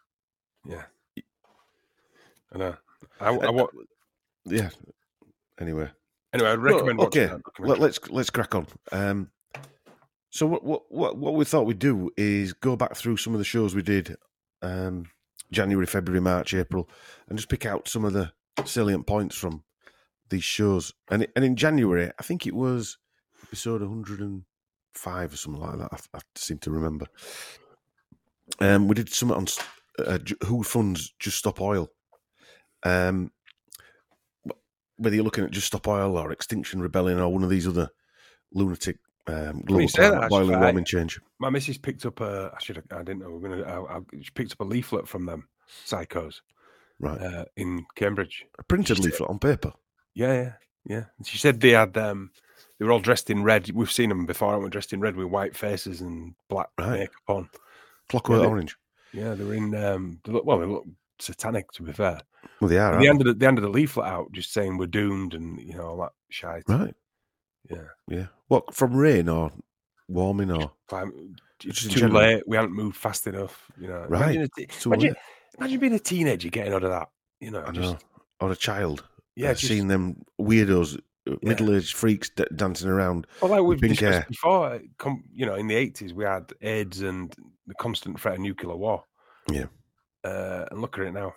I know. Yeah. Anyway, I'd recommend watching that documentary. Let's crack on. So what we thought we'd do is go back through some of the shows we did January, February, March, April, and just pick out some of the salient points from these shows. And in January, I think it was episode 105 or something like that. I seem to remember. We did something on who funds Just Stop Oil. Whether you're looking at Just Stop Oil or Extinction Rebellion or one of these other lunatic global boiling warming change. My missus picked up I didn't know. She picked up a leaflet from them psychos, right, in Cambridge. A printed leaflet on paper. Yeah. She said they had they were all dressed in red. We've seen them before, aren't we? Dressed in red with white faces and black makeup on. Clockwork Orange. Yeah, they were in. They look satanic, to be fair. Well, they are. They handed the leaflet out, just saying we're doomed and all that shite. Right. Yeah. What, from rain or warming or? It's too late. We haven't moved fast enough. Right. Imagine being a teenager getting out of that. I know. Or a child. Yeah, seeing them weirdos, middle-aged freaks dancing around. Well, like we've discussed before, in the 80s we had AIDS and the constant threat of nuclear war. Yeah. And look at it now.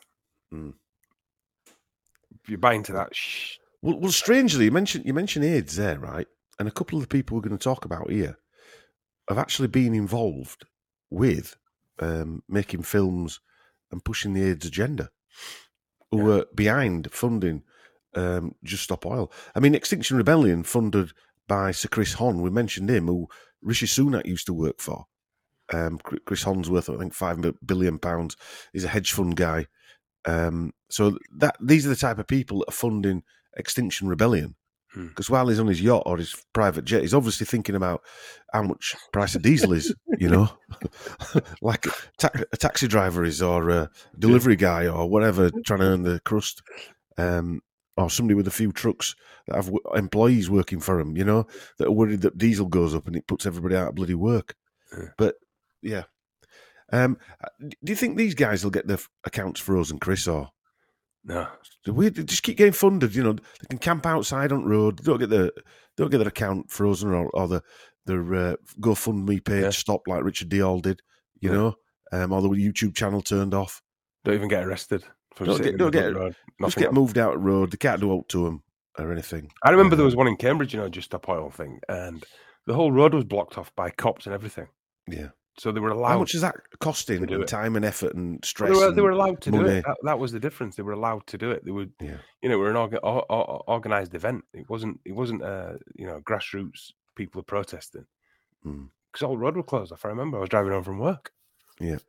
If you're buying to that. Well, strangely, you mentioned AIDS there, right? And a couple of the people we're going to talk about here have actually been involved with making films and pushing the AIDS agenda, who were behind funding Just Stop Oil. I mean, Extinction Rebellion, funded by Sir Chris Hon, we mentioned him, who Rishi Sunak used to work for. Chris Hon's worth, I think, £5 billion. He's a hedge fund guy. So these are the type of people that are funding Extinction Rebellion. Because while he's on his yacht or his private jet, he's obviously thinking about how much price of diesel is, like a taxi driver is, or a delivery guy or whatever, trying to earn the crust. or somebody with a few trucks that have employees working for them, that are worried that diesel goes up and it puts everybody out of bloody work. Yeah. But, yeah. Do you think these guys will get their accounts frozen, Chris, or? No. They just keep getting funded, They can camp outside on the road. They don't get their account frozen or their GoFundMe page stopped like Richard Dior did, or the YouTube channel turned off. Don't even get arrested. Just get moved out of the road. They can't do out to them or anything. I remember there was one in Cambridge, Just Stop Oil thing, and the whole road was blocked off by cops and everything. Yeah. So they were allowed. How much is that costing? And time and effort and stress. They were allowed to do it. That was the difference. They were allowed to do it. They would, we're an organized event. It wasn't grassroots people are protesting because all the road was closed off. I remember I was driving home from work. Yeah.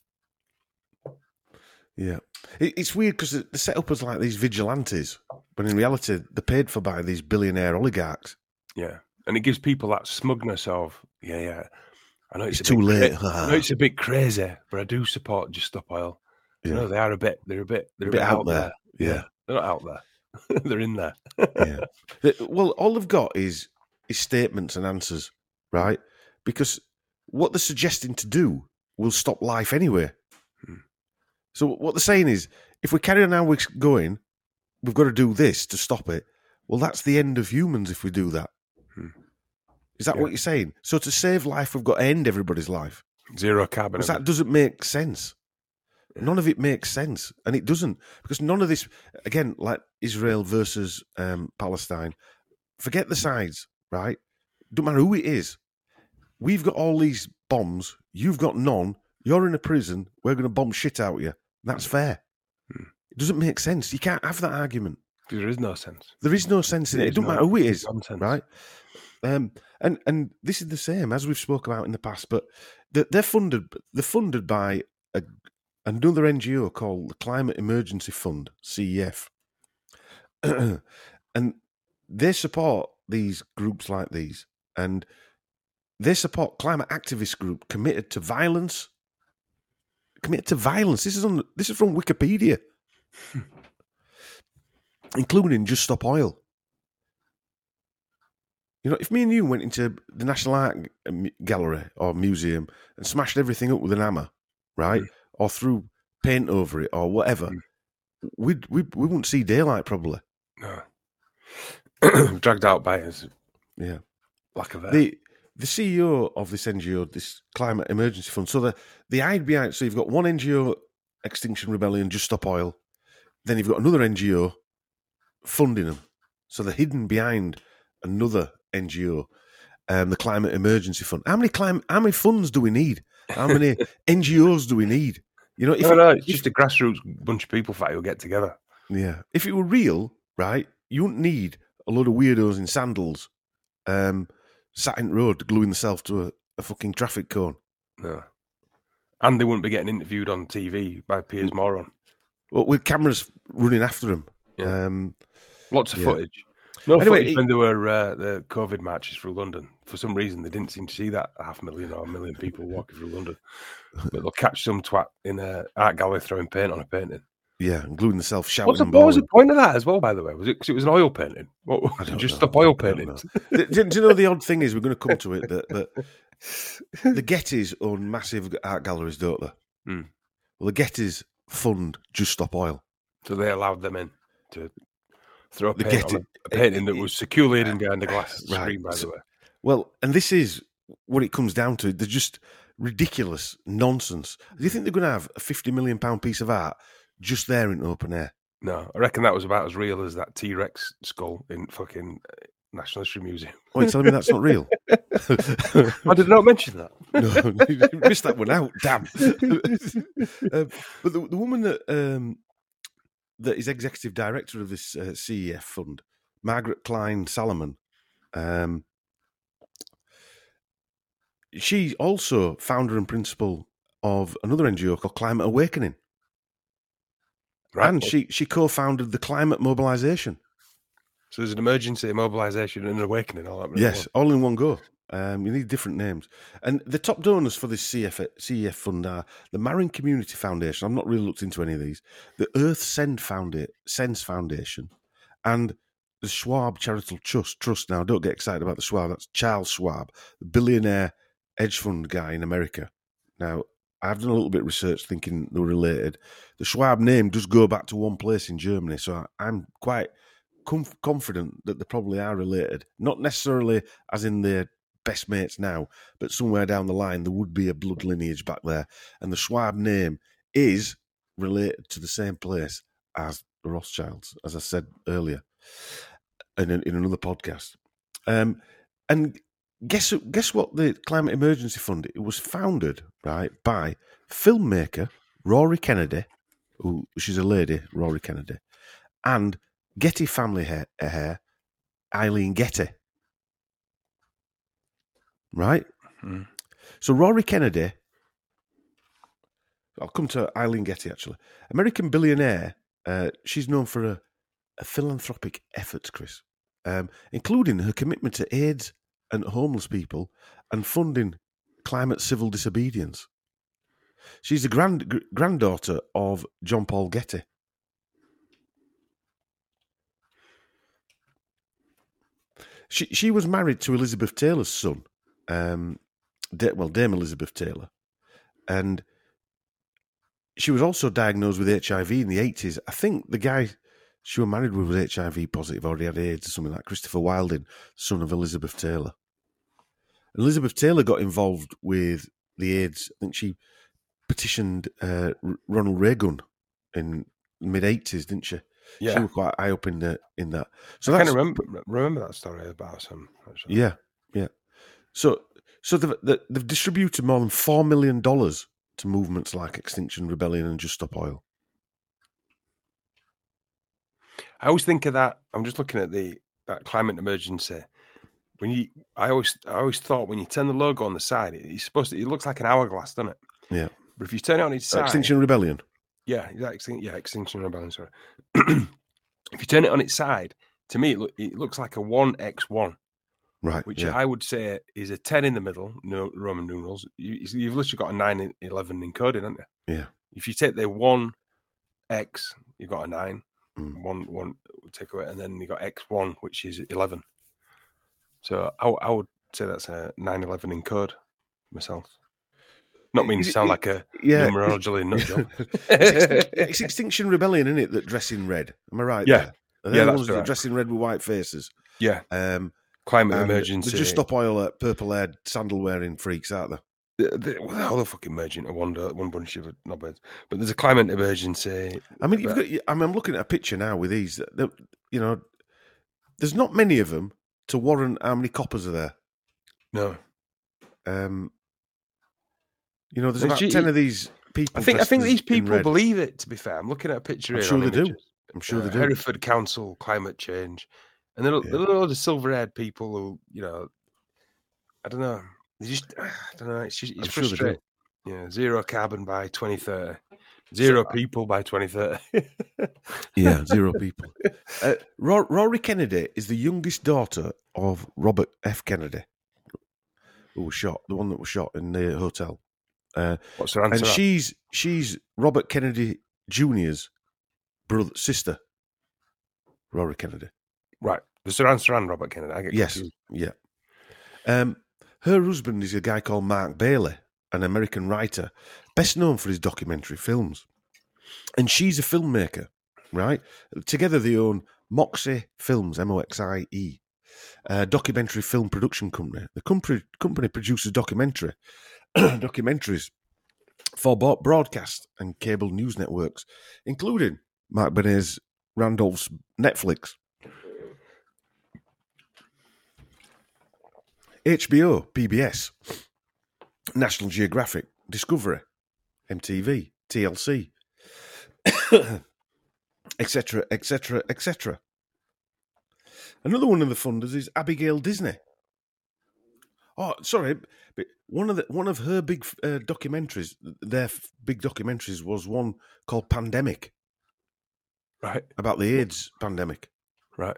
Yeah. It's weird because they're set up as like these vigilantes, but in reality, they're paid for by these billionaire oligarchs. Yeah. And it gives people that smugness of, I know it's too late. I know it's a bit crazy, but I do support Just Stop Oil. Yeah. No, they're a bit out there. Yeah. They're not out there. They're in there. Yeah. Well, all they've got is statements and answers, right? Because what they're suggesting to do will stop life anyway. So what they're saying is, if we carry on how we're going, we've got to do this to stop it. Well, that's the end of humans if we do that. Is that what you're saying? So to save life, we've got to end everybody's life. Zero carbon. Because that doesn't make sense. None of it makes sense. And it doesn't. Because none of this, again, like Israel versus Palestine, forget the sides, right? Don't matter who it is. We've got all these bombs. You've got none. You're in a prison. We're going to bomb shit out of you. That's fair. It doesn't make sense. You can't have that argument. There is no sense. There is no sense in it. It doesn't matter who it is, nonsense. Right? And this is the same as we've spoken about in the past, but they're funded by another NGO called the Climate Emergency Fund, CEF, and they support these groups like these, and they support climate activist group committed to violence. This is from Wikipedia, including Just Stop Oil. If me and you went into the National Art Gallery or Museum and smashed everything up with an hammer, right, or threw paint over it or whatever, we wouldn't see daylight probably. No. Dragged out by us. Yeah. Lack of air. The CEO of this NGO, this Climate Emergency Fund, so the hide behind, so you've got one NGO, Extinction Rebellion, Just Stop Oil, then you've got another NGO funding them. So they're hidden behind another NGO, the Climate Emergency Fund. How many funds do we need? How many NGOs do we need? It's just a grassroots bunch of people who'll get together. Yeah. If it were real, right, you wouldn't need a load of weirdos in sandals sat in the road gluing themselves to a fucking traffic cone. No. And they wouldn't be getting interviewed on TV by Piers Morgan. Well, with cameras running after them. Yeah. Lots of footage. No footage when there were the COVID marches through London. For some reason, they didn't seem to see that 500,000 or 1 million people walking through London. But they'll catch some twat in an art gallery throwing paint on a painting. Yeah, and gluing themselves shouting. What was the point of that as well, by the way? Was it because it was an oil painting? Just stop oil painting? Do you know the odd thing is, we're going to come to it, that the Gettys own massive art galleries, don't they? Well, the Gettys fund Just Stop Oil. So they allowed them in to throw a painting that was securely hidden behind a glass screen, by the way. Well, and this is what it comes down to. They're just ridiculous nonsense. Do you think they're going to have a £50 million piece of art just there in open air? No, I reckon that was about as real as that T-Rex skull in fucking National History Museum. Oh, you're telling me that's not real? I did not mention that. No, you missed that one out. Damn. But the woman that is executive director of this CEF fund, Margaret Klein Salomon, she's also founder and principal of another NGO called Climate Awakening. Right. And she co-founded the Climate Mobilisation. So there's an emergency, mobilisation, and an awakening. All that. Yes, all in one go. You need different names. And the top donors for this CEF fund are the Marin Community Foundation. I've not really looked into any of these. The Earth Sense Foundation And the Schwab Charitable Trust, now don't get excited about the Schwab, that's Charles Schwab, the billionaire hedge fund guy in America. Now, I've done a little bit of research thinking they're related. The Schwab name does go back to one place in Germany, so I'm quite confident that they probably are related. Not necessarily as in they're best mates now, but somewhere down the line there would be a blood lineage back there. And the Schwab name is related to the same place as the Rothschilds, as I said earlier in another podcast. And guess what? The Climate Emergency Fund, it was founded, right, by filmmaker Rory Kennedy, she's a lady, Rory Kennedy, and Getty family heir Eileen Getty. Right? Mm. So Rory Kennedy, I'll come to Eileen Getty actually. American billionaire, she's known for a philanthropic effort, Chris, including her commitment to AIDS and homeless people and funding climate civil disobedience. She's the granddaughter of John Paul Getty. She was married to Elizabeth Taylor's son, Dame Elizabeth Taylor, and she was also diagnosed with HIV in the 80s. I think the guy she was married with was HIV positive, already had AIDS or something like that. Christopher Wilding, son of Elizabeth Taylor. Elizabeth Taylor got involved with the AIDS. I think she petitioned Ronald Reagan in the mid-80s, didn't she? Yeah. She was quite high up in that. So I kind of remember that story about him. Actually. Yeah. So they've distributed more than $4 million to movements like Extinction Rebellion and Just Stop Oil. I always think of that. I'm just looking at that climate emergency. I always thought when you turn the logo on the side, it looks like an hourglass, doesn't it? Yeah. But if you turn it on its side, Extinction Rebellion. Yeah, Extinction Rebellion. Sorry. If you turn it on its side, to me it looks like a 1x1. Right, which I would say is a 10 in the middle, no Roman numerals. You've literally got a 9 and 11 encoded, haven't you? Yeah. If you take the 1x, you've got a 9. One take away, and then you got x1, which is 11. So I would say that's a 911 encode myself. Not mean to sound like a numerology nut job. It's Extinction Rebellion, isn't it, that dress in red? Am I right? Yeah. They're the ones that dress in red with white faces. Yeah. Climate emergency. They Just Stop Oil, purple-haired, sandal-wearing freaks, aren't they? Well, they're fucking emergent. One bunch of knobheads. But there's a climate emergency. I mean, I'm looking at a picture now with these. There's not many of them to warrant how many coppers are there. No. There's about 10 of these people. I think these people believe it, to be fair. I'm looking at a picture. I'm sure they do. I'm sure they do. Hereford Council, climate change. And there are a lot of silver-haired people who, I don't know. I don't know. It's frustrating. Yeah, zero carbon by 2030. Zero people by 2030. Yeah, zero people. Rory Kennedy is the youngest daughter of Robert F. Kennedy, who was shot, the one that was shot in the hotel. What's her answer? And she's Robert Kennedy Jr.'s sister, Rory Kennedy. Right. The Sir and Robert Kennedy. I get confused. Yeah. Her husband is a guy called Mark Bailey, an American writer, best known for his documentary films. And she's a filmmaker, right? Together they own Moxie Films, Moxie, a documentary film production company. The company produces documentaries for broadcast and cable news networks, including Mark Benet Randolph's Netflix, HBO, PBS, National Geographic, Discovery, MTV, TLC, etc., etc., etc. Another one of the funders is Abigail Disney. Oh, sorry, but one of her big documentaries, their big documentaries, was one called Pandemic. Right. About the AIDS pandemic. Right.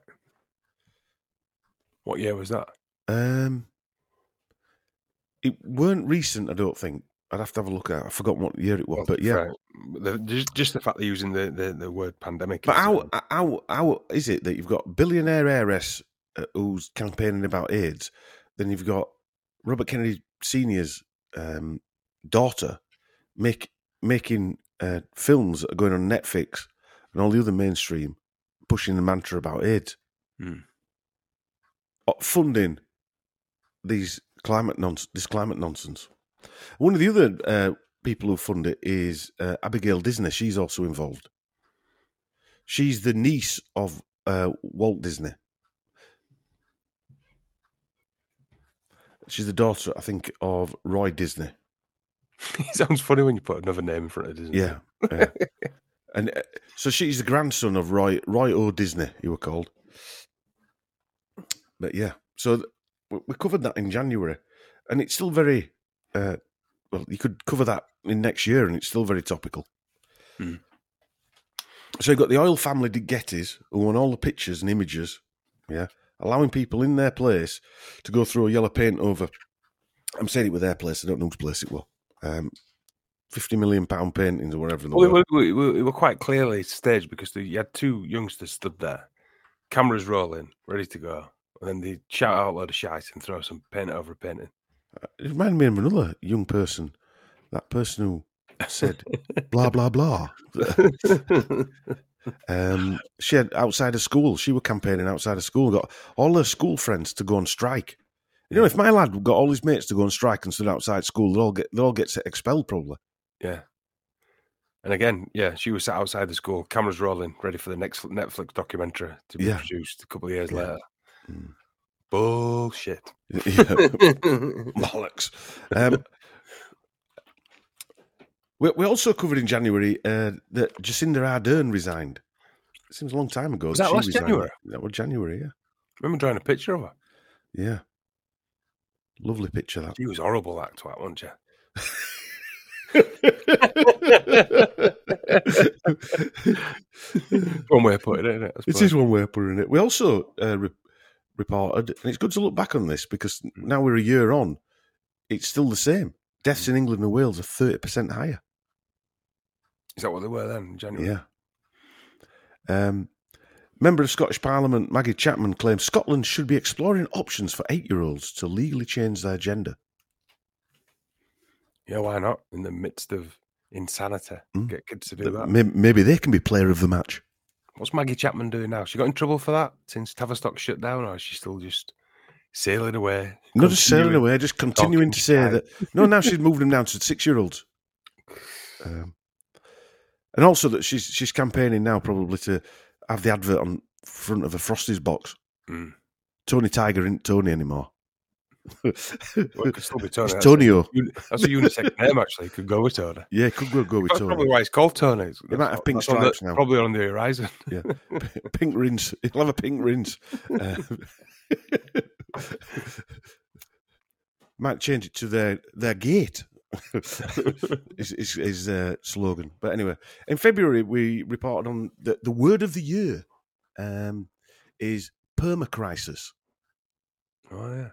What year was that? It weren't recent, I don't think. I'd have to have a look at it. I forgot what year it was, but yeah. Right. Just the fact they're using the word pandemic. But how is it that you've got billionaire heiress who's campaigning about AIDS, then you've got Robert Kennedy Sr.'s daughter making films that are going on Netflix and all the other mainstream pushing the mantra about AIDS, funding this climate nonsense. One of the other people who fund it is Abigail Disney. She's also involved. She's the niece of Walt Disney. She's the daughter, I think, of Roy Disney. It sounds funny when you put another name in front of Disney. Yeah. And so she's the grandson of Roy O. Disney, he were called. But yeah, so we covered that in January. And it's still very, well, you could cover that in next year and it's still very topical. So you've got the Oil family Gettys, who own all the pictures and images, yeah, allowing people in their place to go through a yellow paint over. I'm saying it with their place, I don't know whose place it was. £50 million paintings or whatever. We were quite clearly staged because you had two youngsters stood there, cameras rolling, ready to go, and then they shout out a load of shite and throw some paint over a painting. It reminded me of another young person, that person who said, blah, blah, blah. She had outside of school, she was campaigning outside of school, got all her school friends to go on strike. You know, if my lad got all his mates to go on strike and stood outside school, they'll all get expelled probably. Yeah. And again, yeah, she was sat outside the school, cameras rolling, ready for the next Netflix documentary to be produced a couple of years later. Bullshit. Bollocks. We also covered in January that Jacinda Ardern resigned. It seems a long time ago. Was that last January? That was January, yeah. I remember drawing a picture of her. Yeah. Lovely picture, that. She was horrible, that twat, wasn't she? One way of putting it, isn't it? It is one way of putting it. We also reported, and it's good to look back on this because now we're a year on, it's still the same. Deaths in England and Wales are 30% higher. Is that what they were then in January? Yeah. Member of Scottish Parliament Maggie Chapman claims Scotland should be exploring options for 8-year-olds to legally change their gender. Yeah, why not? In the midst of insanity, get kids to do that. Maybe they can be player of the match. What's Maggie Chapman doing now? She got in trouble for that since Tavistock shut down, or is she still just sailing away? Not just sailing away, just continuing to say that. No, now she's moved them down to 6-year-olds. And also that she's campaigning now probably to have the advert on front of a Frosties box. Tony Tiger isn't Tony anymore. Well, it could still be Tony. It's Tonio. That's a unisex name, actually. It could go with Tony. Yeah, it could go with That's Tony. probably why it's called Tony. He might have pink stripes now. Probably on the horizon. Yeah, pink rinse. He'll have a pink rinse. Might change it to their gate. is slogan. But anyway, in February we reported on the word of the year is permacrisis. Oh yeah.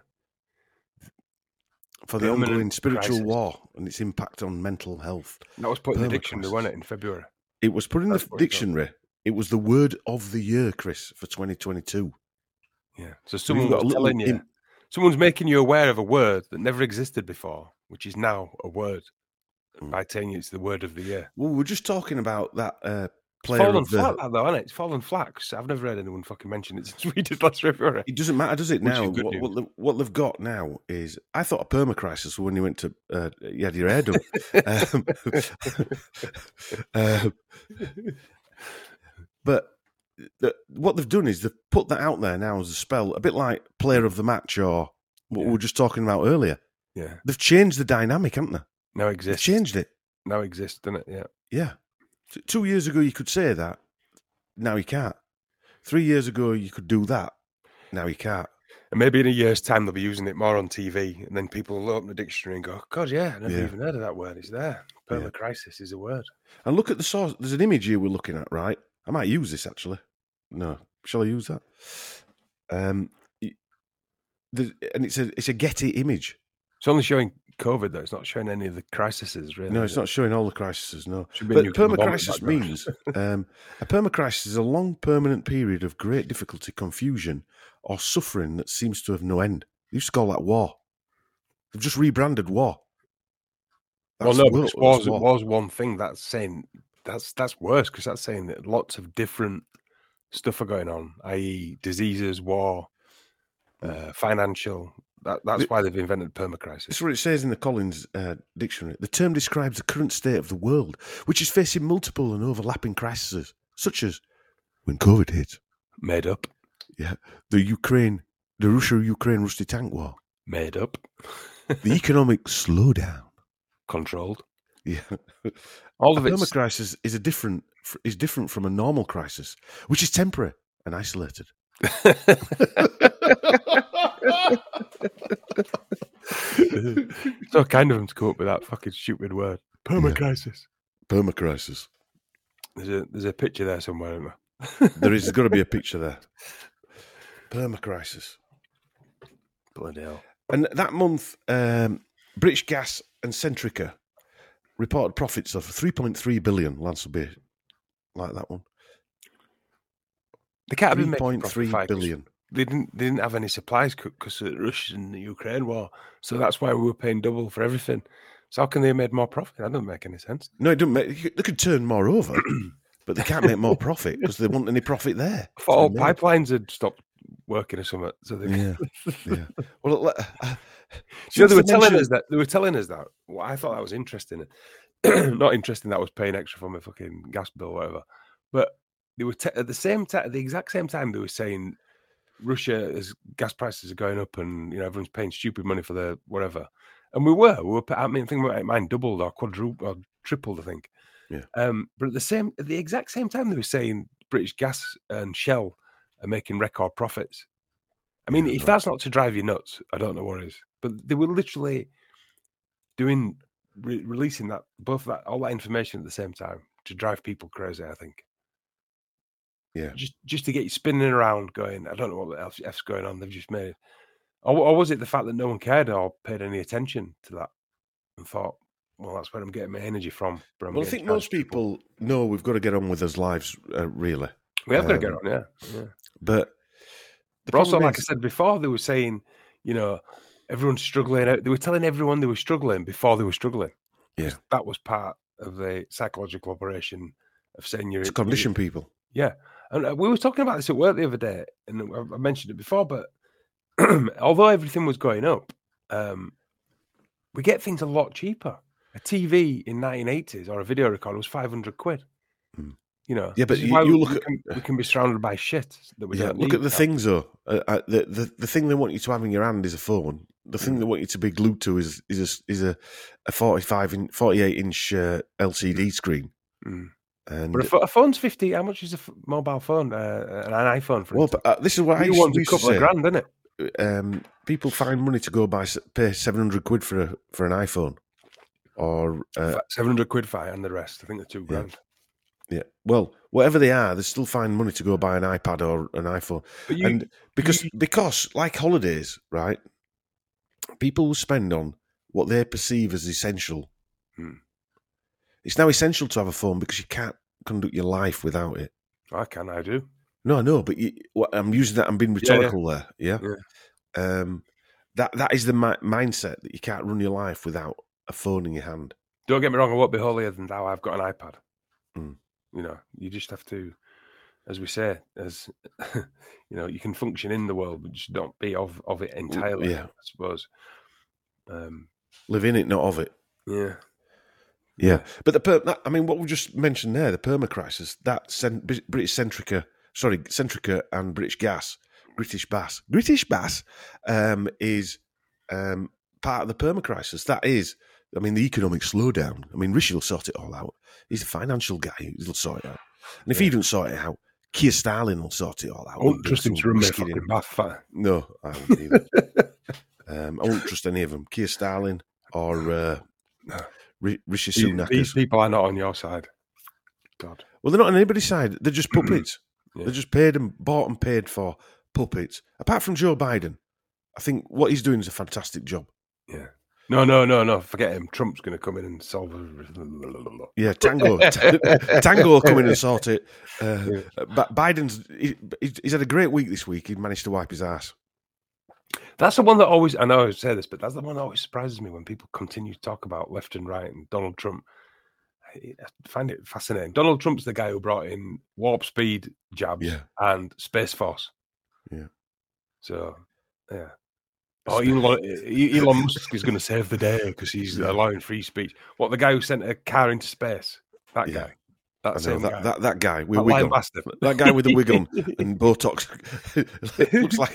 For the ongoing spiritual war and its impact on mental health. That was put in the dictionary, wasn't it, in February? It was put in the dictionary. It was the word of the year, Chris, for 2022. Yeah. So someone's making you aware of a word that never existed before, which is now a word, by telling you it's the word of the year. Well, we're just talking about that player fallen of the... flat, that, though, isn't it? It's fallen flat. I've never heard anyone fucking mention it since we did last February. It doesn't matter, does it, now? What they've got now is... I thought a permacrisis was when you went to... you had your hair done. But what they've done is they've put that out there now as a spell, a bit like player of the match or what we were just talking about earlier. Yeah. They've changed the dynamic, haven't they? Now exists. They've changed it. Now exists, doesn't it? Yeah. Yeah. 2 years ago you could say that. Now you can't. 3 years ago you could do that. Now you can't. And maybe in a year's time they'll be using it more on TV, and then people will open the dictionary and go, God, yeah, I never even heard of that word. It's there. Permacrisis is a word. And look at the source. There's an image here we're looking at, right? I might use this, actually. No. Shall I use that? And it's a Getty image. It's only showing COVID, though. It's not showing any of the crises, really. No, it's not showing all the crises, no. Should be a But nuclear bomb in the permacrisis background. means a permacrisis is a long, permanent period of great difficulty, confusion, or suffering that seems to have no end. They used to call that war. They've just rebranded war. Well, That's no, war- because that's war. was one thing. That's saying that's worse, because that's saying that lots of different stuff are going on, i.e., diseases, war, financial. That's why they've invented permacrisis. This is what it says in the Collins Dictionary. The term describes the current state of the world, which is facing multiple and overlapping crises, such as when COVID hit, Made up. the Russia-Ukraine rusty tank war, Made up. the economic slowdown. Controlled. Yeah, All of a it. permacrisis is different from a normal crisis, which is temporary and isolated. So kind of them to come up with that fucking stupid word. Permacrisis. Permacrisis. There's a picture there somewhere. Isn't there? There's got to be a picture there. Permacrisis. Bloody hell. And that month, British Gas and Centrica reported profits of 3.3 billion. Lance will be like that one. They can't have been making profit 3.3 billion. They didn't have any supplies because of the Russia and the Ukraine war. So that's why we were paying double for everything. So how can they have made more profit? That doesn't make any sense. No, it doesn't make. They could turn more over, but they can't make more profit because they want any profit there. I thought all pipelines had stopped working or something. So they Yeah. Well, they were telling us that. Well, I thought that was interesting. Not interesting that I was paying extra for my fucking gas bill or whatever. But they were at the exact same time they were saying Russia's gas prices are going up and everyone's paying stupid money for the whatever. And we were. I mean, I think mine doubled or quadrupled or tripled, I think. Yeah. But at the exact same time they were saying British Gas and Shell are making record profits. I mean, if that's not to drive you nuts, I don't know what is. But they were literally releasing all that information at the same time to drive people crazy, I think. Yeah. Just to get you spinning around going, I don't know what else is going on. They've just made it. Or was it the fact that no one cared or paid any attention to that and thought, well, that's where I'm getting my energy from. Well, I think most people know we've got to get on with our lives, really. We have got to get on, yeah. But also, like I said before, they were saying, everyone's struggling. They were telling everyone they were struggling before they were struggling. Yeah. That was part of the psychological operation of saying to condition people. Yeah. And we were talking about this at work the other day, and I mentioned it before, but although everything was going up, we get things a lot cheaper. A TV in 1980s or a video recorder was 500 quid. Yeah, but we can be surrounded by shit that we don't need. Look at the things though. The thing they want you to have in your hand is a phone. The thing they want you to be glued to is a 48-inch LCD screen. And but a phone's 50. How much is a mobile phone? An iPhone, for instance. But this is what I used a couple of grand, isn't it? People find money to go pay 700 quid for an iPhone, or 700 quid for it, and the rest. I think they're £2 grand. Yeah. Well, whatever they are, they still find money to go buy an iPad or an iPhone. But because like holidays, right? People will spend on what they perceive as essential. It's now essential to have a phone because you can't conduct your life without it. I do. No, but I'm using that. I'm being rhetorical there. Yeah. That is the mindset that you can't run your life without a phone in your hand. Don't get me wrong. I won't be holier than thou. I've got an iPad. You just have to, as we say, you can function in the world, but just don't be of it entirely. Yeah. I suppose. Live in it, not of it. Yeah. Yeah, but what we just mentioned there, the permacrisis, that Centrica and British Gas, British Bass is part of the permacrisis. That is, the economic slowdown. Rishi will sort it all out. He's a financial guy. He'll sort it out. And if he doesn't sort it out, Keir Starling will sort it all out. I won't trust him to run my fucking bath. No, I won't either. I won't trust any of them. Keir Starling or Rishi Sunak. These people are not on your side. God. Well, they're not on anybody's side. They're just puppets. They're just bought and paid for puppets. Apart from Joe Biden, I think what he's doing is a fantastic job. Yeah. No. Forget him. Trump's going to come in and solve it. Yeah, Tango will come in and sort it. But he's had a great week this week. He managed to wipe his ass. That's the one that always, I know I say this, but that's the one that always surprises me when people continue to talk about left and right and Donald Trump. I find it fascinating. Donald Trump's the guy who brought in warp speed jabs and Space Force. Yeah. So, yeah. Oh, Elon Musk is going to save the day because he's allowing free speech. What, the guy who sent a car into space? That guy. That guy with a wig on. That guy with the wig on and Botox. It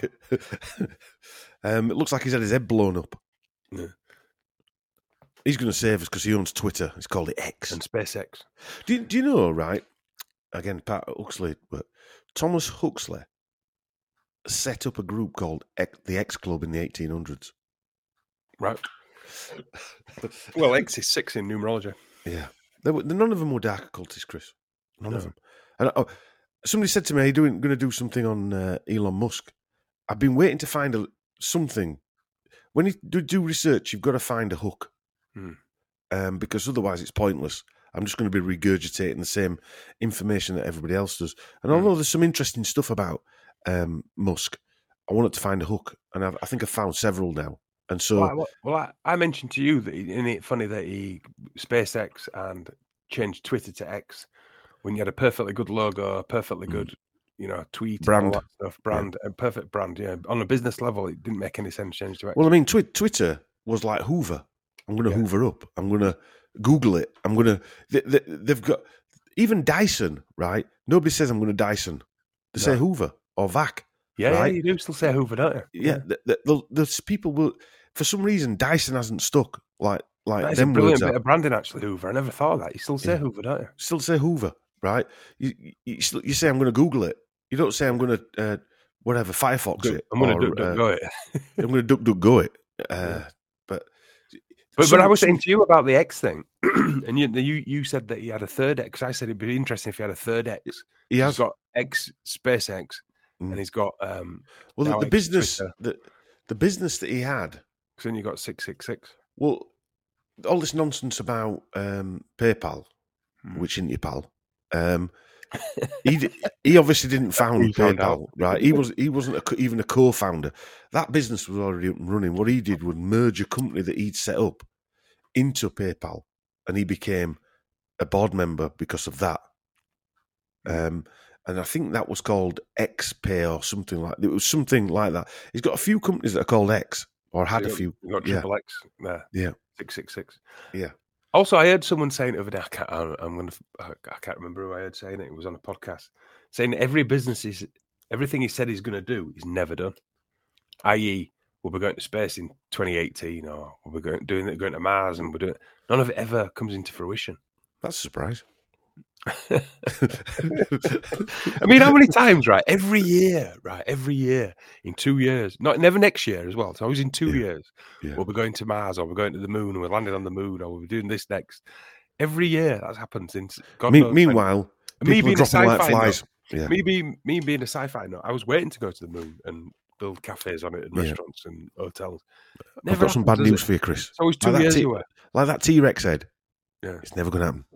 looks like he's had his head blown up. Yeah. He's going to save us because he owns Twitter. It's called X. And SpaceX. Do you know, right? Again, part of Huxley, but Thomas Huxley set up a group called the X Club in the 1800s. Right. Well, X is 6 in numerology. Yeah. None of them were dark occultists, Chris. None of them. And somebody said to me, "Are you going to do something on Elon Musk?" I've been waiting to find something. When you do research, you've got to find a hook. Because otherwise it's pointless. I'm just going to be regurgitating the same information that everybody else does. And although there's some interesting stuff about Musk, I wanted to find a hook, and I think I've found several now. And so, I mentioned to you that isn't it funny that he SpaceX and changed Twitter to X when you had a perfectly good logo, a perfectly good, tweet, brand, and all that stuff, a perfect brand. Yeah, on a business level, it didn't make any sense to change to X. Well, I mean, Twitter was like Hoover. I'm going to Hoover up. I'm going to Google it. I'm going to. They've got even Dyson, right? Nobody says I'm going to Dyson. They say Hoover or Vac. Yeah, right? Yeah, you do still say Hoover, don't you? Yeah, there's people will. For some reason, Dyson hasn't stuck like That's them a brilliant words bit of branding, actually. Hoover. I never thought of that. You still say Hoover, don't you? Still say Hoover, right? You say I'm going to Google it. You don't say I'm going to whatever Firefox it. I'm going to DuckDuckGo it. I'm going to DuckDuckGo it. But I was saying to you about the X thing, and you said that he had a third X. I said it'd be interesting if he had a third X. He's got X SpaceX, and he's got the business the business that he had. So then you got 666. Well, all this nonsense about PayPal, which isn't your pal. He obviously didn't found PayPal, right? He wasn't even a co-founder. That business was already up and running. What he did was merge a company that he'd set up into PayPal, and he became a board member because of that. And I think that was called XPay or something like that. It was something like that. He's got a few companies that are called X, or had a few. You got Triple X there. Yeah. 666. Yeah. Also, I heard someone saying the other day, I can't remember who I heard saying it. It was on a podcast, saying everything he said he's going to do, he's never done. I.e., we'll be going to space in 2018, or we'll be going to Mars, and we're doing it. None of it ever comes into fruition. That's a surprise. I mean, how many times, right? Every year, in 2 years, never next year as well. It's always in 2 years. Yeah. We'll be going to Mars, or we're going to the moon, and we're landing on the moon, or we'll be doing this next. Every year that's happened since. God knows. Meanwhile, me being a like flies. Yeah. Me being a sci-fi note, I was waiting to go to the moon and build cafes on it and restaurants and hotels. I've got some bad news for you, Chris. It's always 2 years away. Like that T-Rex head. Yeah, it's never going to happen.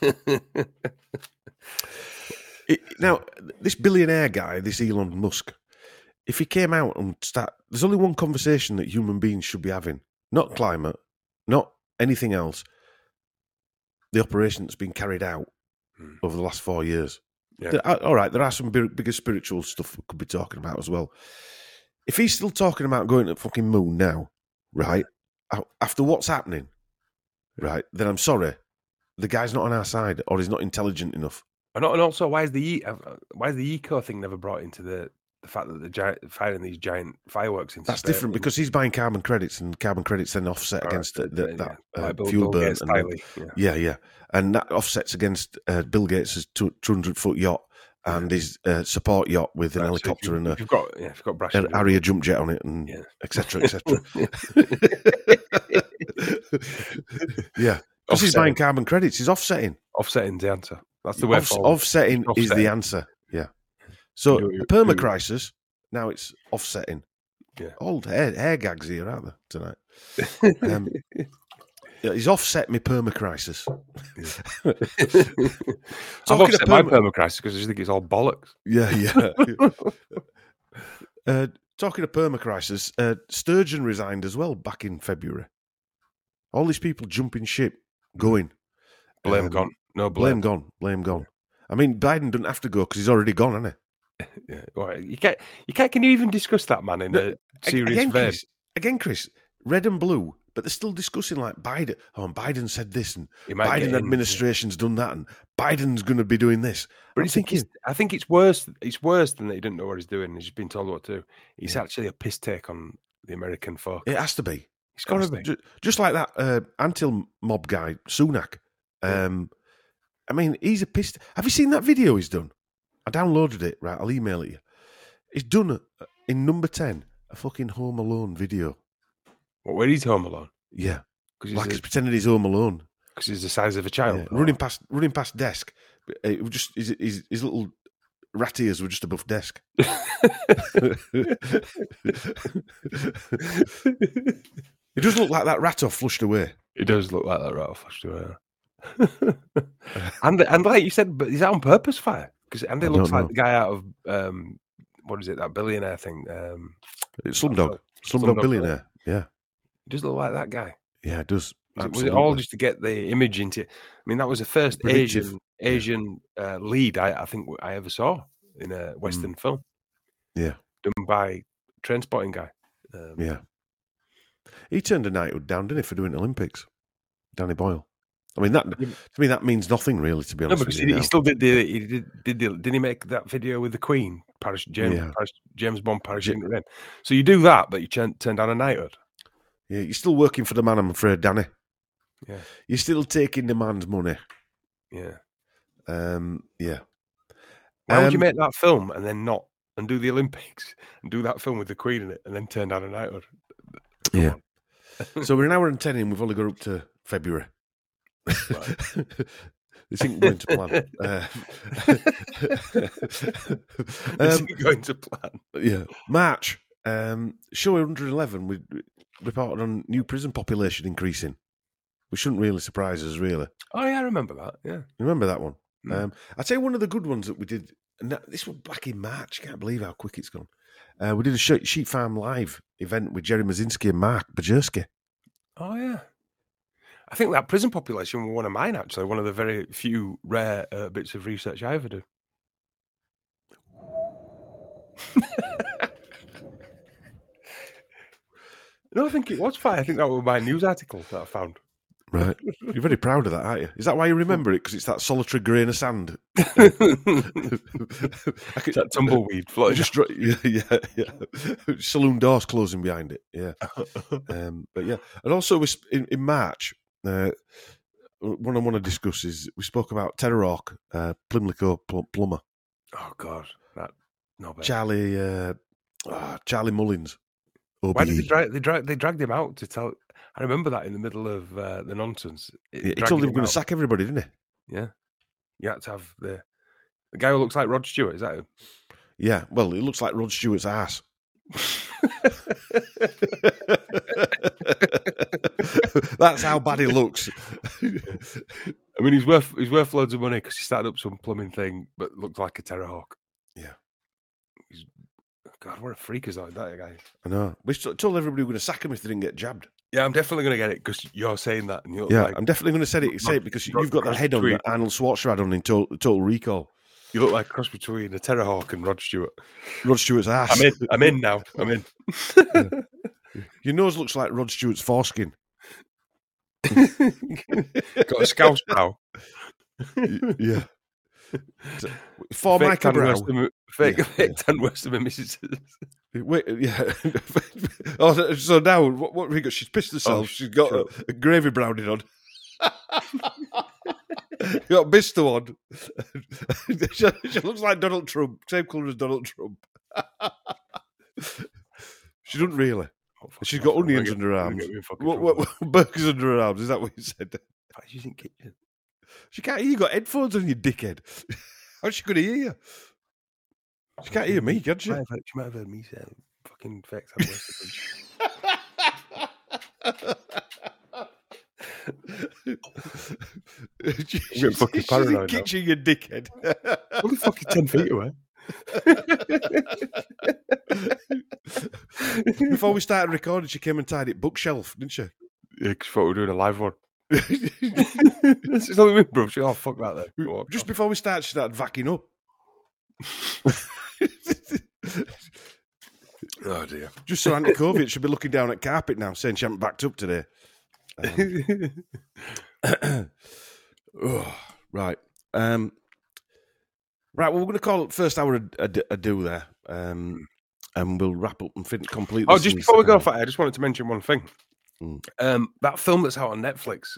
Now, this billionaire guy, this Elon Musk, if he came out and there's only one conversation that human beings should be having, not climate, not anything else. The operation that's been carried out over the last 4 years. Yeah. All right, there are some bigger spiritual stuff we could be talking about as well. If he's still talking about going to the fucking moon now, right, after what's happening, right, then I'm sorry, the guy's not on our side, or he's not intelligent enough. And also, why is the eco thing never brought into the fact that they're firing these giant fireworks into That's space? Different because he's buying carbon credits, and carbon credits then offset against that fuel burn. Yeah, and that offsets against Bill Gates' 200-foot yacht and his support yacht with an helicopter and you've got Harrier jump jet on it, and etc. etc. Yeah. Because he's buying carbon credits, he's offsetting. Offsetting's the answer. That's the way forward. Offsetting is the answer, yeah. So, the perma-crisis, now it's offsetting. Yeah. Old hair gags here, aren't there, tonight? Yeah, he's offset me permacrisis. I've offset my permacrisis because I just think it's all bollocks. Yeah. Talking of permacrisis, Sturgeon resigned as well back in February. All these people jumping ship, going. Blame gone. No blame gone. I mean, Biden doesn't have to go because he's already gone, hasn't he? Yeah. Well, you can't. Can you even discuss that, man, in a serious vein? Again, Chris, red and blue, but they're still discussing like Biden. Oh, and Biden said this, and Biden administration's done that, and Biden's going to be doing this. But I think it's worse. It's worse than that he didn't know what he's doing. He's just been told what to do. He's actually a piss take on the American folk. It has to be. It's got to be. Just like that anti-mob guy, Sunak. I mean, he's a piss. Have you seen that video he's done? I downloaded it. Right, I'll email it you. He's done in number 10 a fucking Home Alone video. What? Where he's Home Alone? Yeah, because he's pretending he's Home Alone. Because he's the size of a child. Yeah. Running past desk. It was just his little rat ears were just above desk. He does look like that rat off flushed away. It does look like that rat off flushed away. and like you said, but is that on purpose, Fire? Because Andy looks like the guy out of what is it, that billionaire thing? It's Slumdog Billionaire. Yeah, it does look like that guy. Yeah, it does. Was it all just to get the image into? I mean, that was the first Asian lead I think I ever saw in a Western film. Yeah, done by Trainspotting guy. Yeah, he turned a knighthood down, didn't he, for doing Olympics? Danny Boyle. I mean, to me that means nothing really, to be honest. No, because he still did. Didn't he make that video with the Queen, James Bond parachuting in? So you do that, but you turn down a knighthood. Yeah, you're still working for the man, I'm afraid, Danny. Yeah, you're still taking the man's money. Yeah, yeah. Why would you make that film and then not and do the Olympics and do that film with the Queen in it and then turn down a knighthood? Yeah. So we're an hour and 10 in. We've only got up to February. Right. This isn't going to plan. This isn't going to plan. Yeah. March. Show 111, we reported on new prison population increasing, which shouldn't really surprise us, really. Oh, yeah, I remember that, yeah. Remember that one? I'd say one of the good ones that we did, and this was back in March, can't believe how quick it's gone. We did a Sheep Farm Live event with Jerry Mazinski and Mark Bajerski. Oh, yeah. I think that prison population was one of mine, actually, one of the very few rare bits of research I ever do. No, I think it was fine. I think that was my news article that I found. Right. You're very proud of that, aren't you? Is that why you remember it? Because it's that solitary grain of sand. That tumbleweed floating. Yeah. Saloon doors closing behind it. Yeah. But yeah. And also in March, one I want to discuss is we spoke about Terrorhawk, Plimlico plumber. Oh, God. No bad. Charlie Mullins. OBE. Why did they dragged him out to tell? I remember that in the middle of the nonsense. He told him he was going to sack everybody, didn't he? Yeah. You had to have the guy who looks like Rod Stewart. Is that him? Yeah. Well, it looks like Rod Stewart's ass. That's how bad he looks. I mean, he's worth loads of money because he started up some plumbing thing, but looked like a Terrorhawk. Yeah. God, what a freak is that guy? I know. We told everybody we were going to sack him if they didn't get jabbed. Yeah, I'm definitely going to get it because you're saying that. And I'm definitely going to say it because you've got that head on that Arnold Schwarzenegger had on in Total Recall. You look like a cross between a Terrorhawk and Rod Stewart. Rod Stewart's ass. I'm in now. I'm in. Yeah. Your nose looks like Rod Stewart's foreskin. Got a scouse brow. Yeah. For Michael Brown. Fake 10 worse than Mrs. Wait, yeah. So now, what have we got? She's pissed herself. She's got a gravy browning on. You got Mister on. She looks like Donald Trump. Same colour as Donald Trump. She doesn't really. She's got onions under her arms. Burgers under her arms. Is that what you said? She's in kitchen. She can't hear you. Got headphones on, you dickhead. How's she going to hear you? She can't hear me, can she? She might have heard me say fucking fake Sam I'm getting fucking paranoid now. Kitchen, you dickhead. Only fucking 10 feet away. Before we started recording, she came and tied it bookshelf, didn't she? Yeah, because thought we were doing a live one. It's only me, bro. She, oh, fuck that then. Just before we started, she started vacking up. Oh, dear. Just so anti-COVID should be looking down at carpet now, saying she hasn't backed up today. Oh, right. Right, well, we're going to call it first hour a do there. And we'll wrap up and complete this. Oh, just before we go, I just wanted to mention one thing. Mm. That film that's out on Netflix,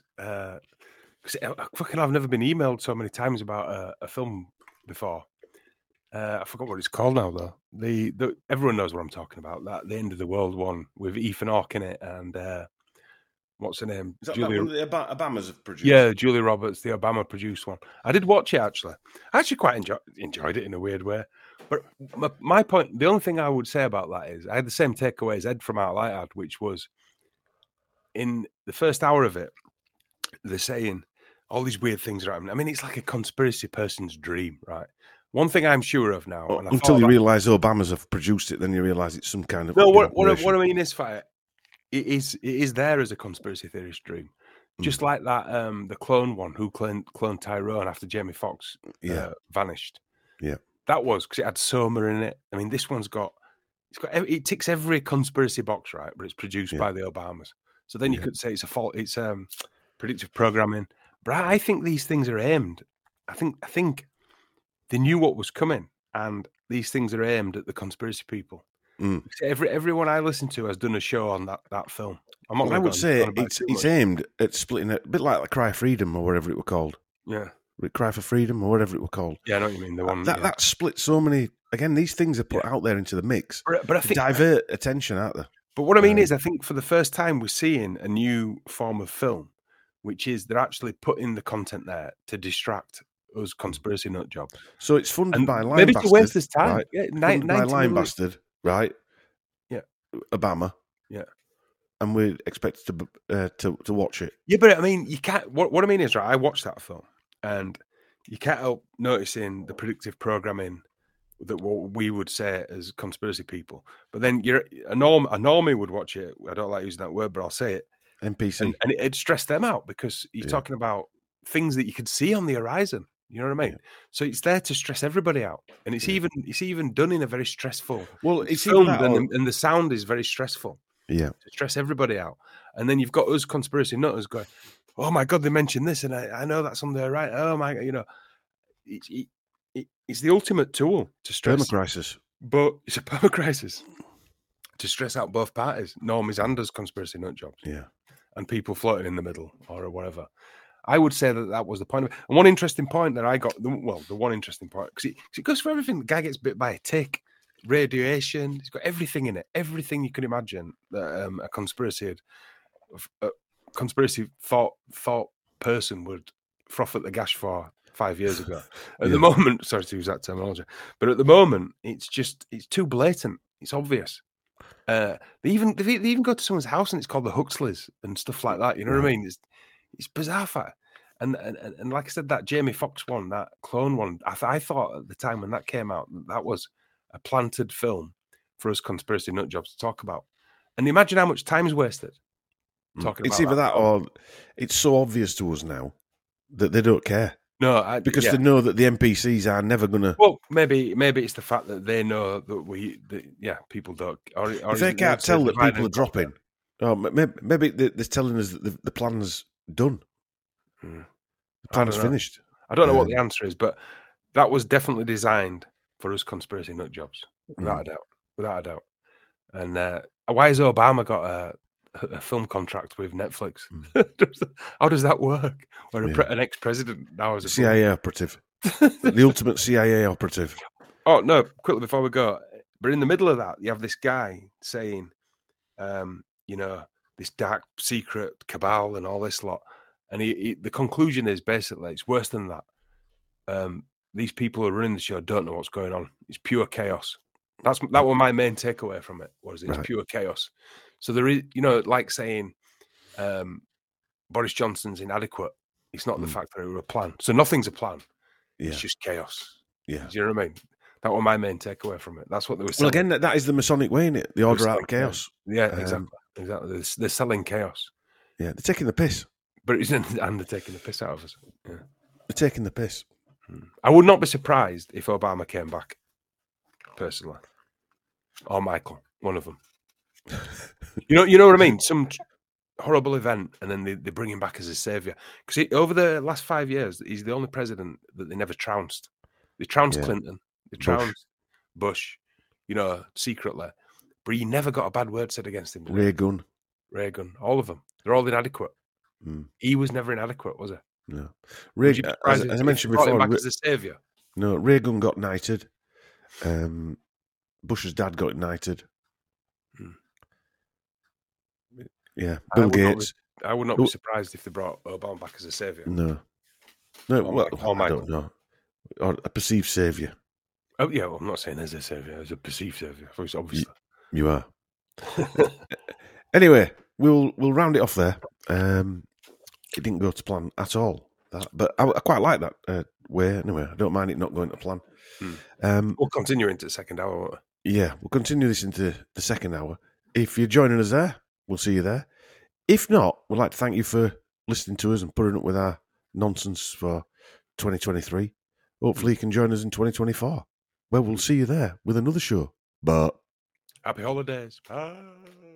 because I've never been emailed so many times about a film before. I forgot what it's called now, though. The everyone knows what I'm talking about. That the End of the World one with Ethan Hawke in it, and what's her name? Is that Julia... one the Obamas have produced? Yeah, Julia Roberts, the Obama produced one. I did watch it actually. I actually quite enjoyed it in a weird way. But my point, the only thing I would say about that is I had the same takeaway as Ed from Out Light had, which was in the first hour of it, they're saying all these weird things are happening. I mean, it's like a conspiracy person's dream, right? One thing I'm sure of now, well, until you realise Obamas have produced it, then you realise it's some kind of no. What I mean is, it is there as a conspiracy theorist dream, just like that the clone one who cloned Tyrone after Jamie Foxx vanished. Yeah, that was because it had Soma in it. I mean, this one's it ticks every conspiracy box, right? But it's produced by the Obamas. So then you could say it's a fault. It's predictive programming. But I think these things are aimed. I think they knew what was coming, and these things are aimed at the conspiracy people. Everyone I listen to has done a show on that film. I would say it's aimed at splitting it, a bit like the Cry Freedom or whatever it were called. Yeah, Cry for Freedom or whatever it were called. Yeah, I know what you mean. The one that split so many. Again, these things are put out there into the mix, but I think divert attention, aren't they? But what I mean is, I think for the first time we're seeing a new form of film, which is they're actually putting the content there to distract us conspiracy nut jobs. So it's funded by Lime maybe Bastard, to waste this time. Right? Yeah, funded by Lime Bastard, right? Yeah, Obama. Yeah, and we're expected to watch it. Yeah, but I mean, you can't. What I mean is, right? I watched that film, and you can't help noticing the predictive programming that what we would say as conspiracy people. But then a normie would watch it. I don't like using that word, but I'll say it. NPC, and it'd stress them out because you're talking about things that you could see on the horizon. You know what I mean? Yeah. So it's there to stress everybody out, and it's even done in a very stressful. Well, it's filmed, and the sound is very stressful. Yeah, to stress everybody out, and then you've got us conspiracy nutters going, "Oh my god, they mentioned this, and I know that's on there, right? Oh my god, you know, it's the ultimate tool to stress. Permacrisis, but it's a permacrisis to stress out both parties, normies and us conspiracy nut jobs. Yeah, and people floating in the middle or whatever." I would say that was the point of it. And one interesting point that I got, the one interesting point, because it goes for everything. The guy gets bit by a tick, radiation. He's got everything in it, everything you can imagine that a conspiracy thought person would froth at the gash for 5 years ago. At the moment, sorry to use that terminology, but at the moment, it's too blatant. It's obvious. They even go to someone's house and it's called the Huxleys and stuff like that. You know what I mean? It's bizarre, and like I said, that Jamie Foxx one, that clone one, I thought at the time when that came out, that was a planted film for us conspiracy nut jobs to talk about. And imagine how much time's wasted talking about it's either that or it's so obvious to us now that they don't care. No, because they know that the NPCs are never going to. Well, maybe it's the fact that they know that people don't. Or if they can't tell that people are dropping, maybe they're telling us that the plan's done. The plan's finished. I don't know what the answer is, but that was definitely designed for us conspiracy nut jobs, without a doubt. And why has Obama got a film contract with Netflix? How does that work? Or an ex-president now is a CIA operative, the ultimate CIA operative. Oh no! Quickly before we go, but in the middle of that, you have this guy saying, this dark secret cabal and all this lot, and the conclusion is basically it's worse than that. These people who are running the show don't know what's going on. It's pure chaos. That was my main takeaway from it. Was it's Right. pure chaos. So there is, like saying Boris Johnson's inadequate. It's not the fact that it was a plan. So nothing's a plan. Yeah. It's just chaos. Yeah. Do you know what I mean? That was my main takeaway from it. That's what they were Well, selling. again, that is the Masonic way, innit? The order out of chaos. Yeah, exactly. They're selling chaos. Yeah, they're taking the piss. But it's and they're taking the piss out of us. Yeah. They're taking the piss. I would not be surprised if Obama came back, personally, or Michael, one of them. You know what I mean? Some horrible event, and then they bring him back as a savior. Because over the last 5 years, he's the only president that they never trounced. They trounced Clinton, they trounced Bush, secretly, but he never got a bad word said against him. Reagan, all of them. They're all inadequate. Mm. He was never inadequate, was he? No. Reagan, as I mentioned before, before, back as a savior. No, Reagan got knighted. Bush's dad got knighted. Yeah, Bill Gates. I would not be surprised if they brought Obama back as a savior. No, well, I don't know. Or a perceived savior. Oh yeah, well, I'm not saying as a savior, as a perceived savior. Obviously, you are. Anyway, we'll round it off there. It didn't go to plan at all. But I quite like that way. Anyway, I don't mind it not going to plan. We'll continue into the second hour, won't we? Yeah, we'll continue this into the second hour. If you're joining us there, we'll see you there. If not, we'd like to thank you for listening to us and putting up with our nonsense for 2023. Hopefully you can join us in 2024. Well, we'll see you there with another show. But happy holidays. Bye.